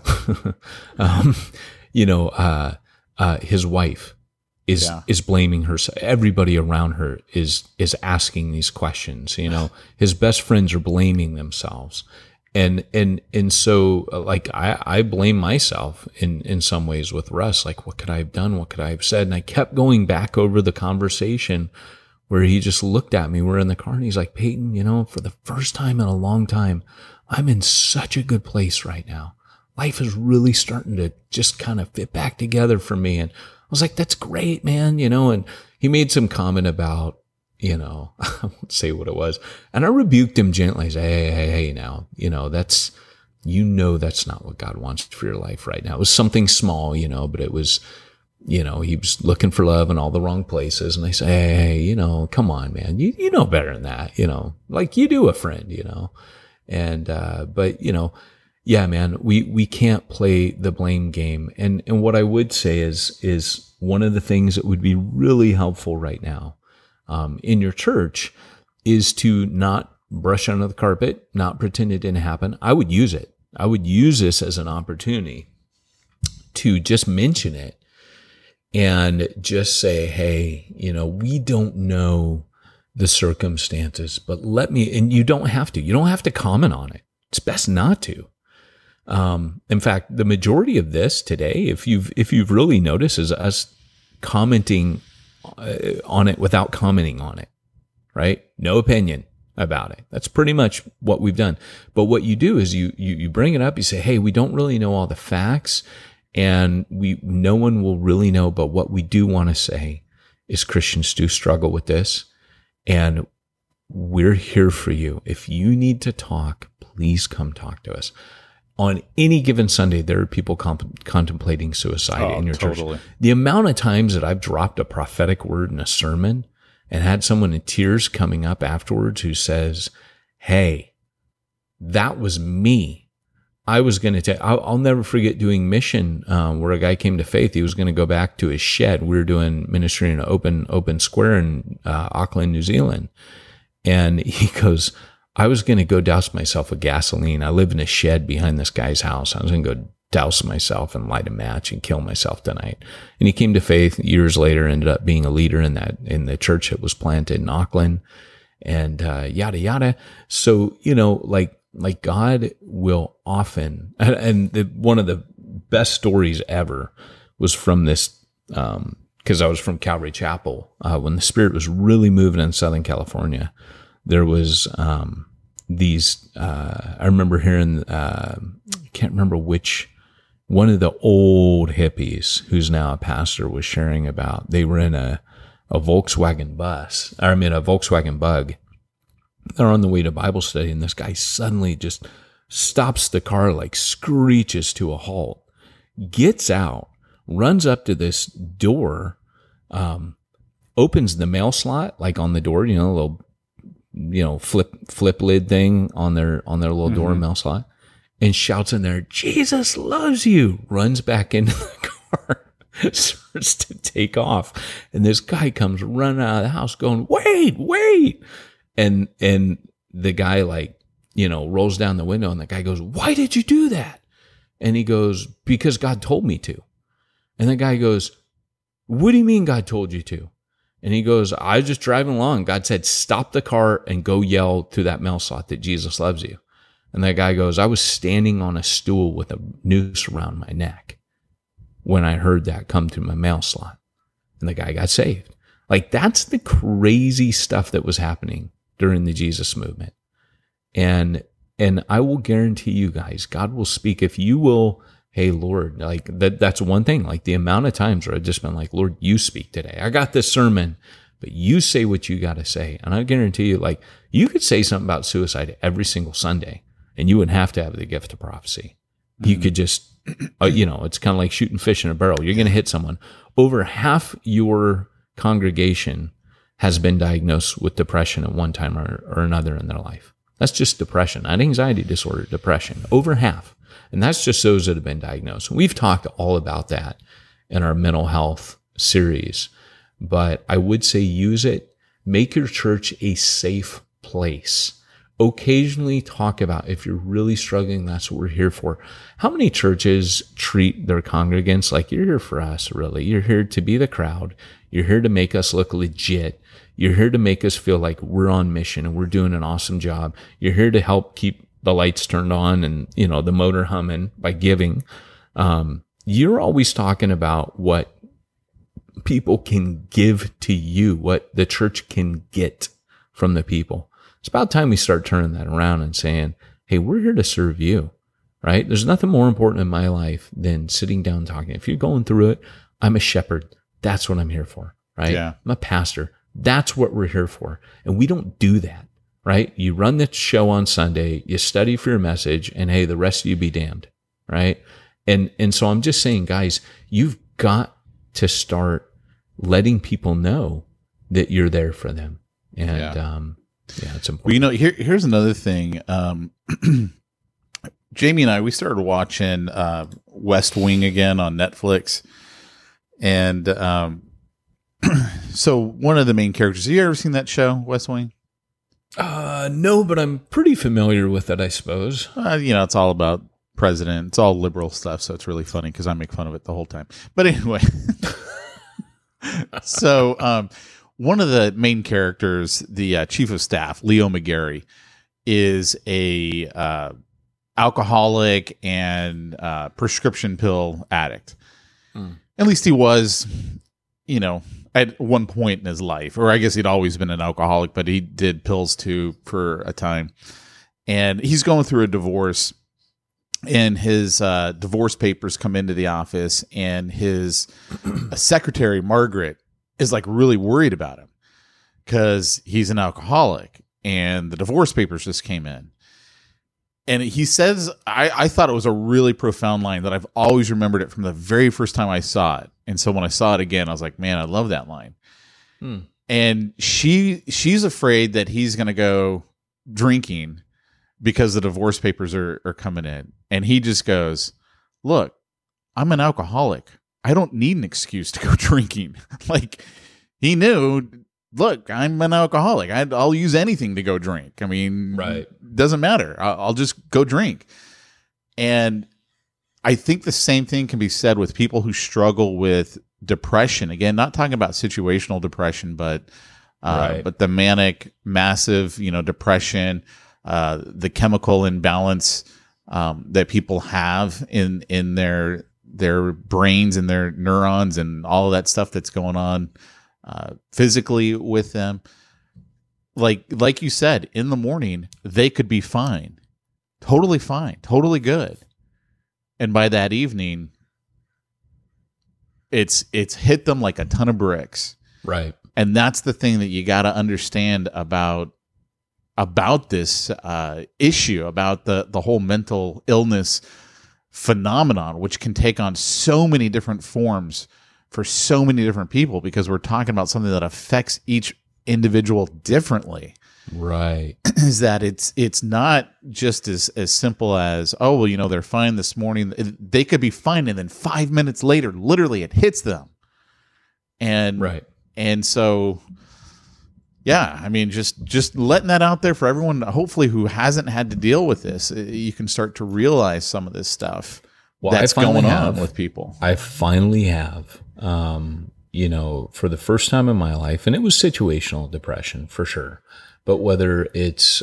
His wife is blaming herself. Everybody around her is asking these questions. His best friends are blaming themselves, and so like I blame myself in some ways with Russ. Like, what could I have done? What could I have said? And I kept going back over the conversation where he just looked at me. We're in the car, and he's like, Peyton, for the first time in a long time, I'm in such a good place right now. Life is really starting to just kind of fit back together for me. And I was like, that's great, man, and he made some comment about, I won't say what it was. And I rebuked him gently. I said, hey, now, that's not what God wants for your life right now. It was something small, but it was, he was looking for love in all the wrong places. And I say, hey, come on, man, you know better than that, like you do a friend, and, but, yeah, man, we can't play the blame game. And what I would say is one of the things that would be really helpful right now, in your church, is to not brush under the carpet, not pretend it didn't happen. I would use it. I would use this as an opportunity to just mention it and just say, hey, we don't know the circumstances, but and you don't have to comment on it. It's best not to. In fact, the majority of this today, if you've really noticed, is us commenting on it without commenting on it, right? No opinion about it. That's pretty much what we've done. But what you do is you bring it up, you say, hey, we don't really know all the facts, and no one will really know, but what we do want to say is Christians do struggle with this, and we're here for you. If you need to talk, please come talk to us. On any given Sunday, there are people contemplating suicide in your church. The amount of times that I've dropped a prophetic word in a sermon and had someone in tears coming up afterwards who says, hey, that was me. I was going to I'll never forget doing mission where a guy came to faith. He was going to go back to his shed. We were doing ministry in an open square in Auckland, New Zealand. And he goes, I was going to go douse myself with gasoline. I live in a shed behind this guy's house. I was going to go douse myself and light a match and kill myself tonight. And he came to faith years later, ended up being a leader in the church that was planted in Auckland, and yada, yada. So, like God will often, and one of the best stories ever was from this, because I was from Calvary Chapel, when the Spirit was really moving in Southern California. There was I remember hearing, I can't remember which, one of the old hippies who's now a pastor was sharing about, they were in a Volkswagen Volkswagen Bug. They're on the way to Bible study, and this guy suddenly just stops the car, like screeches to a halt, gets out, runs up to this door, opens the mail slot, like on the door, a little, flip lid thing on their little door mail slot, and shouts in there, Jesus loves you, runs back into the car, starts to take off. And this guy comes running out of the house going, wait. And the guy rolls down the window, and the guy goes, why did you do that? And he goes, because God told me to. And the guy goes, what do you mean God told you to? And he goes, I was just driving along. God said, stop the car and go yell to that mail slot that Jesus loves you. And that guy goes, I was standing on a stool with a noose around my neck when I heard that come through my mail slot. And the guy got saved. Like, that's the crazy stuff that was happening during the Jesus movement. And I will guarantee you guys, God will speak if you will. Hey, Lord, like that's one thing. Like, the amount of times where I've just been like, Lord, you speak today. I got this sermon, but you say what you got to say. And I guarantee you, like, you could say something about suicide every single Sunday and you wouldn't have to have the gift of prophecy. You could just, it's kind of like shooting fish in a barrel. You're going to hit someone. Over half your congregation has been diagnosed with depression at one time or another in their life. That's just depression, not anxiety disorder, depression. Over half. And that's just those that have been diagnosed. We've talked all about that in our mental health series, but I would say use it. Make your church a safe place. Occasionally talk about, if you're really struggling, that's what we're here for. How many churches treat their congregants like, you're here for us, really? You're here to be the crowd. You're here to make us look legit. You're here to make us feel like we're on mission and we're doing an awesome job. You're here to help keep the lights turned on and, the motor humming by giving. You're always talking about what people can give to you, what the church can get from the people. It's about time we start turning that around and saying, hey, we're here to serve you, right? There's nothing more important in my life than sitting down talking. If you're going through it, I'm a shepherd. That's what I'm here for, right? Yeah. I'm a pastor. That's what we're here for. And we don't do that, right? You run the show on Sunday, you study for your message, and hey, the rest of you be damned, right? And so I'm just saying, guys, you've got to start letting people know that you're there for them. And it's important. Well, here's another thing. Jamie and I, we started watching West Wing again on Netflix. And so one of the main characters, have you ever seen that show, West Wing? No, but I'm pretty familiar with it, I suppose. It's all about president. It's all liberal stuff, so it's really funny because I make fun of it the whole time. But anyway, so one of the main characters, the chief of staff, Leo McGarry, is a alcoholic and prescription pill addict. At least he was, at one point in his life, or I guess he'd always been an alcoholic, but he did pills too for a time. And he's going through a divorce, and his divorce papers come into the office, and his secretary, Margaret, is like really worried about him because he's an alcoholic and the divorce papers just came in. And he says, I thought it was a really profound line that I've always remembered it from the very first time I saw it. And so when I saw it again, I was like, man, I love that line. And she's afraid that he's going to go drinking because the divorce papers are coming in. And he just goes, look, I'm an alcoholic. I don't need an excuse to go drinking. Like, he knew, look, I'm an alcoholic. I'll use anything to go drink. I mean, right. Doesn't matter. I'll just go drink. And I think the same thing can be said with people who struggle with depression. Again, not talking about situational depression, but the manic, massive, depression, the chemical imbalance that people have in their brains and their neurons and all of that stuff that's going on physically with them. Like you said, in the morning, they could be fine, totally good. And by that evening, it's hit them like a ton of bricks. Right. And that's the thing that you got to understand about this issue, about the whole mental illness phenomenon, which can take on so many different forms for so many different people, because we're talking about something that affects each individual differently. Right. Is that it's not just as simple as, oh, well, they're fine this morning. They could be fine, and then 5 minutes later, literally it hits them. And right. And so, yeah, I mean, just letting that out there for everyone, hopefully, who hasn't had to deal with this. You can start to realize some of this stuff that's going on with people. I finally have, for the first time in my life, and it was situational depression for sure. But whether it's,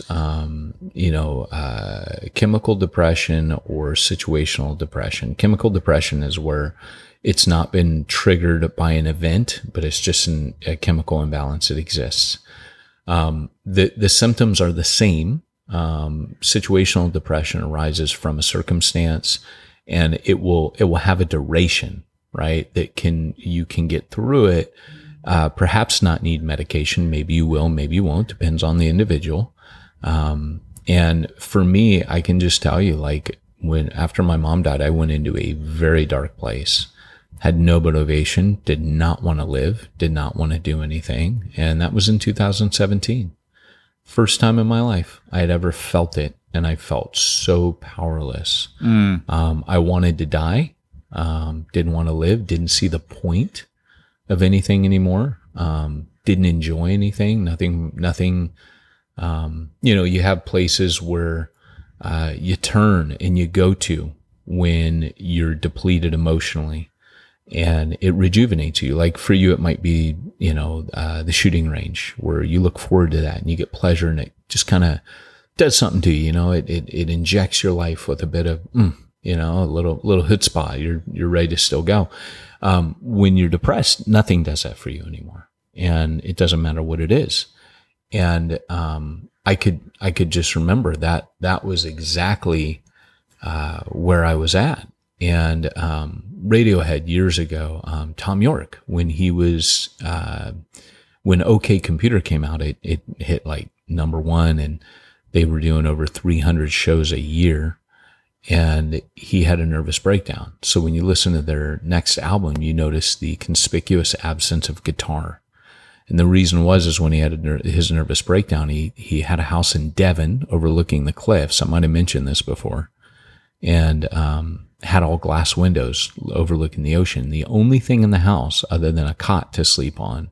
chemical depression or situational depression, chemical depression is where It's not been triggered by an event, but it's just a chemical imbalance that exists. The symptoms are the same. Situational depression arises from a circumstance, and it will have a duration, right? You can get through it. Perhaps not need medication. Maybe you will, maybe you won't. Depends on the individual. And for me, I can just tell you, like, after my mom died, I went into a very dark place. Had no motivation, did not want to live, did not want to do anything. And that was in 2017. First time in my life I had ever felt it. And I felt so powerless. I wanted to die. Didn't want to live. Didn't see the point of anything anymore. Didn't enjoy anything. Nothing. You have places where you turn and you go to when you're depleted emotionally, and it rejuvenates you. Like for you, it might be, the shooting range, where you look forward to that and you get pleasure, and it just kind of does something to you. It injects your life with a bit of, a little chutzpah. You're ready to still go. When you're depressed, nothing does that for you anymore, and it doesn't matter what it is. And I could just remember that was exactly where I was at. And Radiohead years ago, Tom York, when OK Computer came out, it hit like number one, and they were doing over 300 shows a year, and he had a nervous breakdown. So when you listen to their next album, you notice the conspicuous absence of guitar. And the reason is when he had his nervous breakdown, he had a house in Devon overlooking the cliffs. I might have mentioned this before. And had all glass windows overlooking the ocean. The only thing in the house other than a cot to sleep on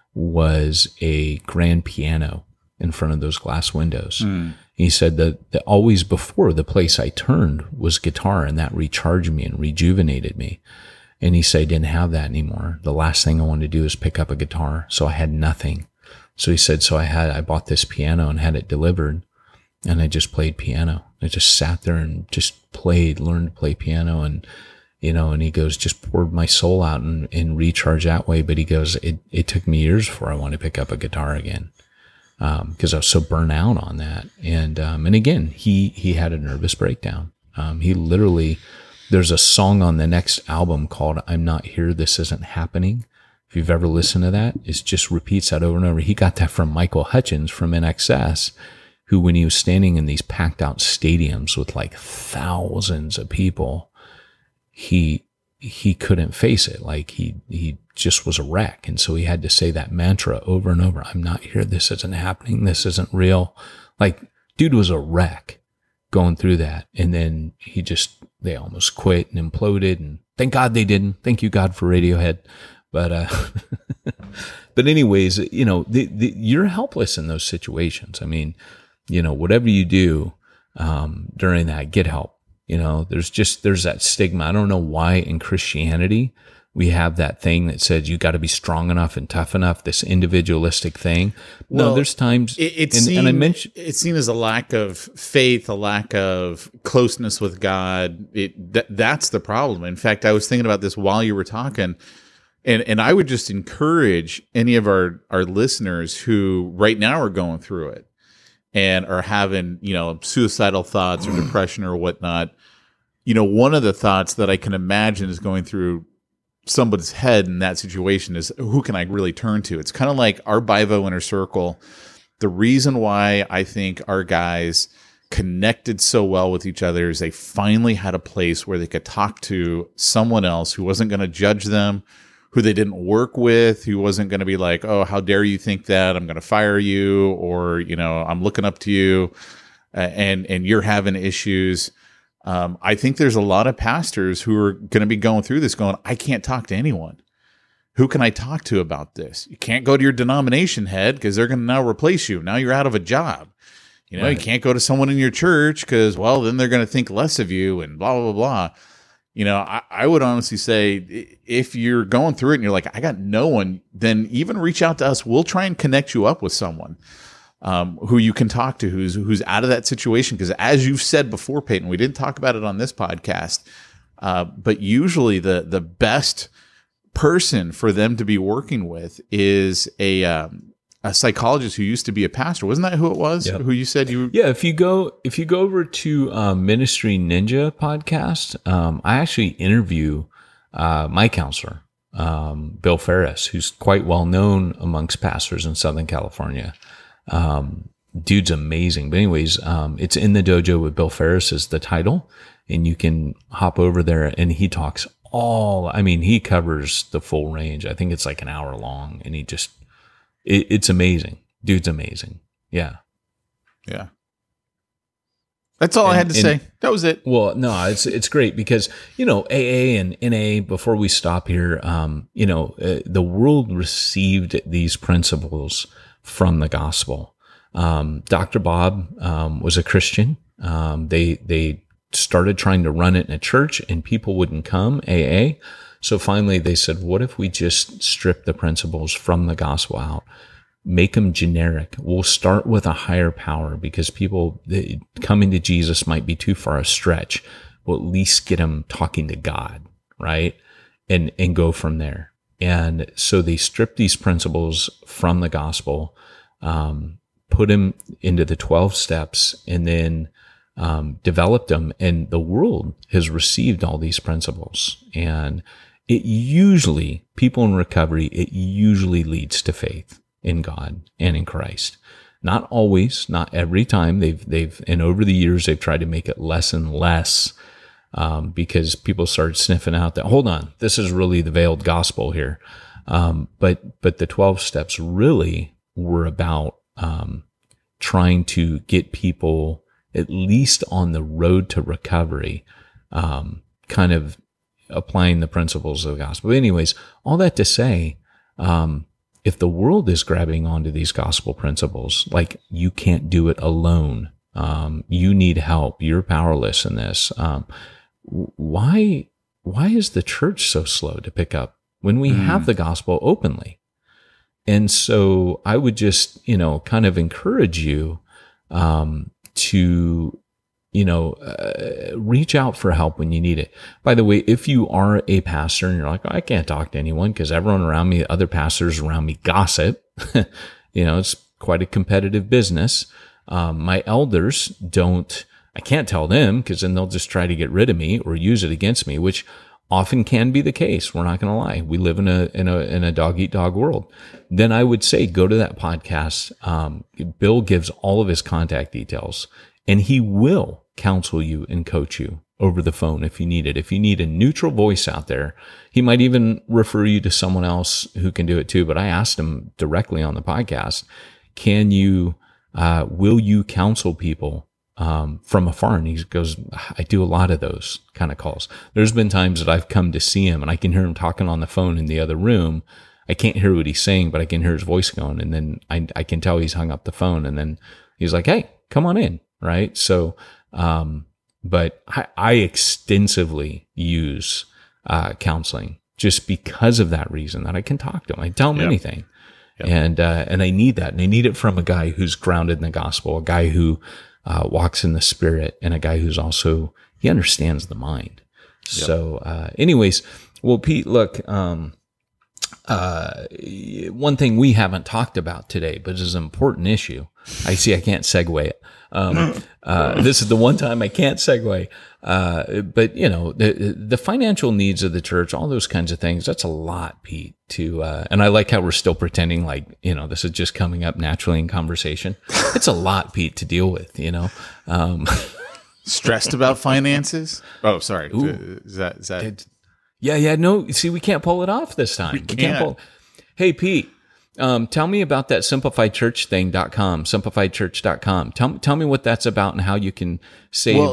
was a grand piano in front of those glass windows. He said that always before, the place I turned was guitar, and that recharged me and rejuvenated me. And he said, I didn't have that anymore. The last thing I wanted to do is pick up a guitar. So I had nothing. So he said, I bought this piano and had it delivered, and I just played piano. I just sat there and just learned to play piano. And, and he goes, just poured my soul out and recharged that way. But he goes, it took me years before I wanted to pick up a guitar again. Because I was so burnt out on that. And again, he had a nervous breakdown. He literally, there's a song on the next album called I'm Not Here, This Isn't Happening. If you've ever listened to that, it just repeats that over and over. He got that from Michael Hutchence from NXS, who, when he was standing in these packed out stadiums with like thousands of people, he couldn't face it. Like he just was a wreck. And so he had to say that mantra over and over. I'm not here. This isn't happening. This isn't real. Like, dude was a wreck going through that. And then they almost quit and imploded. And thank God they didn't. Thank you, God, for Radiohead. But, but anyways, you're helpless in those situations. I mean, whatever you do, during that, get help. There's that stigma. I don't know why in Christianity we have that thing that says you got to be strong enough and tough enough, this individualistic thing. Well, no, there's times it's seen as a lack of faith, a lack of closeness with God. That's the problem. In fact, I was thinking about this while you were talking, and I would just encourage any of our listeners who right now are going through it and are having, suicidal thoughts or depression or whatnot. One of the thoughts that I can imagine is going through somebody's head in that situation is, who can I really turn to? It's kind of like our Bivo Inner Circle. The reason why I think our guys connected so well with each other is they finally had a place where they could talk to someone else who wasn't going to judge them, who they didn't work with, who wasn't going to be like, oh, how dare you think that? I'm going to fire you, or, I'm looking up to you, and you're having issues. I think there's a lot of pastors who are going to be going through this going, I can't talk to anyone. Who can I talk to about this? You can't go to your denomination head because they're going to now replace you. Now you're out of a job. Right. You can't go to someone in your church because, well, then they're going to think less of you and blah, blah, blah. I would honestly say if you're going through it and you're like, I got no one, then even reach out to us. We'll try and connect you up with someone who you can talk to, who's out of that situation. Because as you've said before, Peyton, we didn't talk about it on this podcast. But usually the best person for them to be working with is a psychologist who used to be a pastor. Wasn't that who it was? Yep. Who you said you? Yeah. If you go over to Ministry Ninja podcast, I actually interview my counselor, Bill Ferris, who's quite well known amongst pastors in Southern California. Dude's amazing. But anyways, it's In the Dojo with Bill Ferris is the title, and you can hop over there, and he talks he covers the full range. I think it's like an hour long, and it's amazing. Dude's amazing. Yeah. Yeah. That's all I had to say. That was it. Well, no, it's great because, AA and NA, before we stop here, the world received these principles from the gospel. Dr. Bob was a Christian. They started trying to run it in a church and people wouldn't come, AA. So finally they said, what if we just strip the principles from the gospel out? Make them generic. We'll start with a higher power because people coming to Jesus might be too far a stretch. We'll at least get them talking to God, right? And go from there. And so they stripped these principles from the gospel, put them into the 12 steps, and then developed them. And the world has received all these principles. And people in recovery, it usually leads to faith in God and in Christ. Not always, not every time. And over the years, they've tried to make it less and less, because people started sniffing out that, hold on, this is really the veiled gospel here. But the 12 steps really were about, trying to get people at least on the road to recovery, kind of applying the principles of the gospel. But anyways, all that to say, if the world is grabbing onto these gospel principles, like you can't do it alone, you need help, you're powerless in this. Why is the church so slow to pick up when we have the gospel openly? And so I would just, kind of encourage you to, reach out for help when you need it. By the way, if you are a pastor and you're like, I can't talk to anyone because everyone around me, other pastors around me gossip, it's quite a competitive business. My elders I can't tell them because then they'll just try to get rid of me or use it against me, which often can be the case. We're not going to lie. We live in a dog eat dog world. Then I would say, go to that podcast. Bill gives all of his contact details, and he will counsel you and coach you over the phone if you need it. If you need a neutral voice out there, he might even refer you to someone else who can do it too. But I asked him directly on the podcast, will you counsel people from afar? And he goes, I do a lot of those kind of calls. There's been times that I've come to see him and I can hear him talking on the phone in the other room. I can't hear what he's saying, but I can hear his voice going. And then I can tell he's hung up the phone. And then he's like, hey, come on in. Right. So, but I extensively use, counseling just because of that reason, that I can talk to him. I tell him anything. Yep. And I need that. And I need it from a guy who's grounded in the gospel, a guy who, walks in the Spirit, and a guy who's also, he understands the mind. Yep. So, anyways, well, Pete, look, one thing we haven't talked about today, but is an important issue. I can't segue it. This is the one time I can't segue. But the financial needs of the church, all those kinds of things, that's a lot, Pete, and I like how we're still pretending like, this is just coming up naturally in conversation. It's a lot, Pete, to deal with, Stressed about finances? Oh, sorry. Ooh. Is that? Yeah. No, see, we can't pull it off this time. We can't. Hey, Pete. Tell me about that simplifiedchurchthing.com, simplifiedchurch.com. Tell me what that's about and how you can save.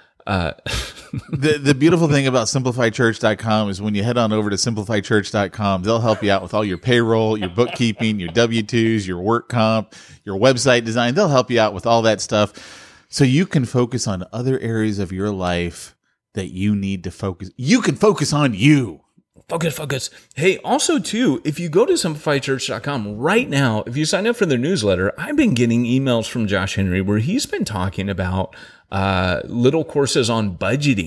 The beautiful thing about simplifiedchurch.com is when you head on over to simplifiedchurch.com, they'll help you out with all your payroll, your bookkeeping, your W-2s, your work comp, your website design. They'll help you out with all that stuff so you can focus on other areas of your life that you need to focus. You can focus on you. Focus. Hey, also too, if you go to simplifiedchurch.com right now, if you sign up for their newsletter, I've been getting emails from Josh Henry where he's been talking about little courses on budgeting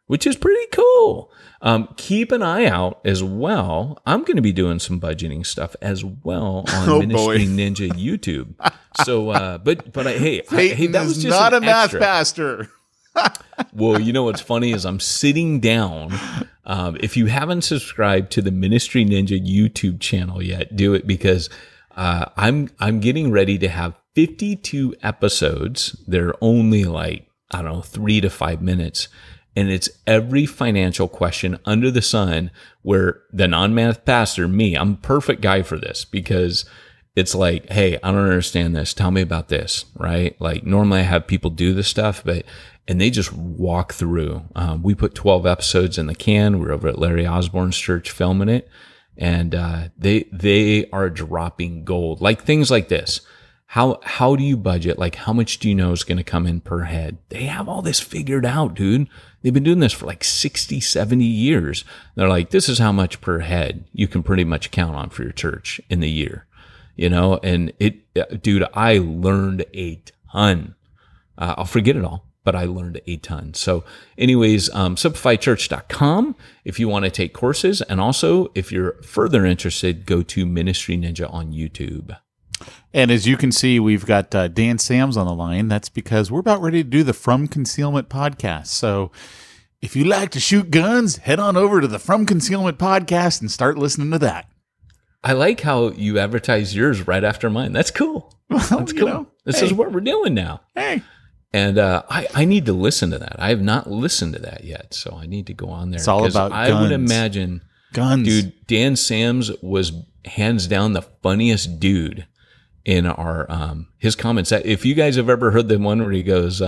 which is pretty cool. Keep an eye out as well. I'm going to be doing some budgeting stuff as well on Ministry Ninja YouTube. So, hey, that was just not a math extra. pastor. Well, you know what's funny is I'm sitting down. If you haven't subscribed to the Ministry Ninja YouTube channel yet, do it, because I'm getting ready to have 52 episodes. They're only like, I don't know, 3 to 5 minutes. And it's every financial question under the sun, where the non-math pastor, me, I'm a perfect guy for this, because it's like, hey, I don't understand this. Tell me about this, right? Like normally I have people do this stuff, and they just walk through. We put 12 episodes in the can. We're over at Larry Osborne's church filming it. And they are dropping gold. Like things like this. How do you budget? Like, how much do you know is going to come in per head? They have all this figured out, dude. They've been doing this for like 60, 70 years. They're like, this is how much per head you can pretty much count on for your church in the year. You know, and dude, I learned a ton. I'll forget it all, but I learned a ton. So anyways, simplifychurch.com if you want to take courses. And also, if you're further interested, go to Ministry Ninja on YouTube. And as you can see, we've got Dan Sams on the line. That's because we're about ready to do the From Concealment podcast. So if you like to shoot guns, head on over to the From Concealment podcast and start listening to that. I like how you advertise yours right after mine. That's cool. That's cool. This is what we're doing now. Hey. And I need to listen to that. I have not listened to that yet, so I need to go on there. It's all about guns. I would imagine, guns. Dude, Dan Sams was hands down the funniest dude in our his comments. If you guys have ever heard the one where he goes,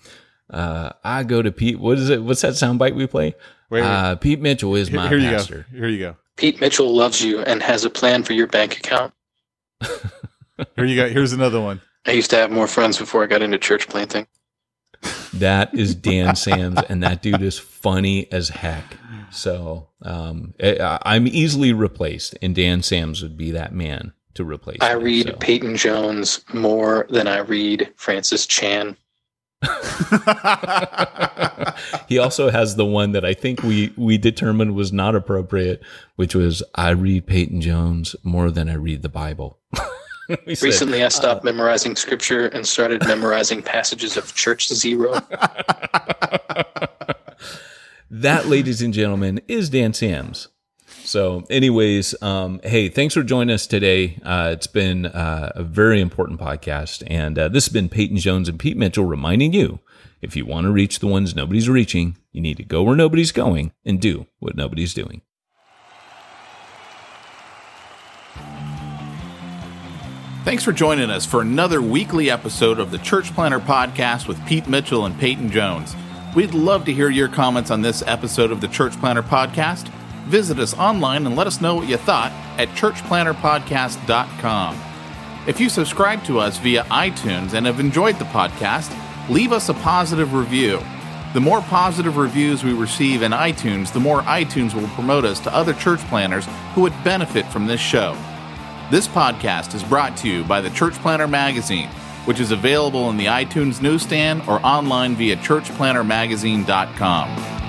I go to Pete. What is it? What's that soundbite we play? Wait. Pete Mitchell is my pastor. Here you go. Pete Mitchell loves you and has a plan for your bank account. Here you go. Here's another one. I used to have more friends before I got into church planting. That is Dan Sams, and that dude is funny as heck. So I'm easily replaced, and Dan Sams would be that man to replace. I read Peyton Jones more than I read Francis Chan. He also has the one that I think we determined was not appropriate, which was, I read Peyton Jones more than I read the Bible. Recently, I stopped memorizing scripture and started memorizing passages of Church Zero. That, ladies and gentlemen, is Dan Sams. So anyways, hey, thanks for joining us today. It's been a very important podcast. And this has been Peyton Jones and Pete Mitchell reminding you, if you want to reach the ones nobody's reaching, you need to go where nobody's going and do what nobody's doing. Thanks for joining us for another weekly episode of the Church Planter Podcast with Pete Mitchell and Peyton Jones. We'd love to hear your comments on this episode of the Church Planter Podcast. Visit us online and let us know what you thought at churchplanterpodcast.com. If you subscribe to us via iTunes and have enjoyed the podcast, leave us a positive review. The more positive reviews we receive in iTunes, the more iTunes will promote us to other church planners who would benefit from this show. This podcast is brought to you by the Church Planter Magazine, which is available in the iTunes newsstand or online via churchplantermagazine.com.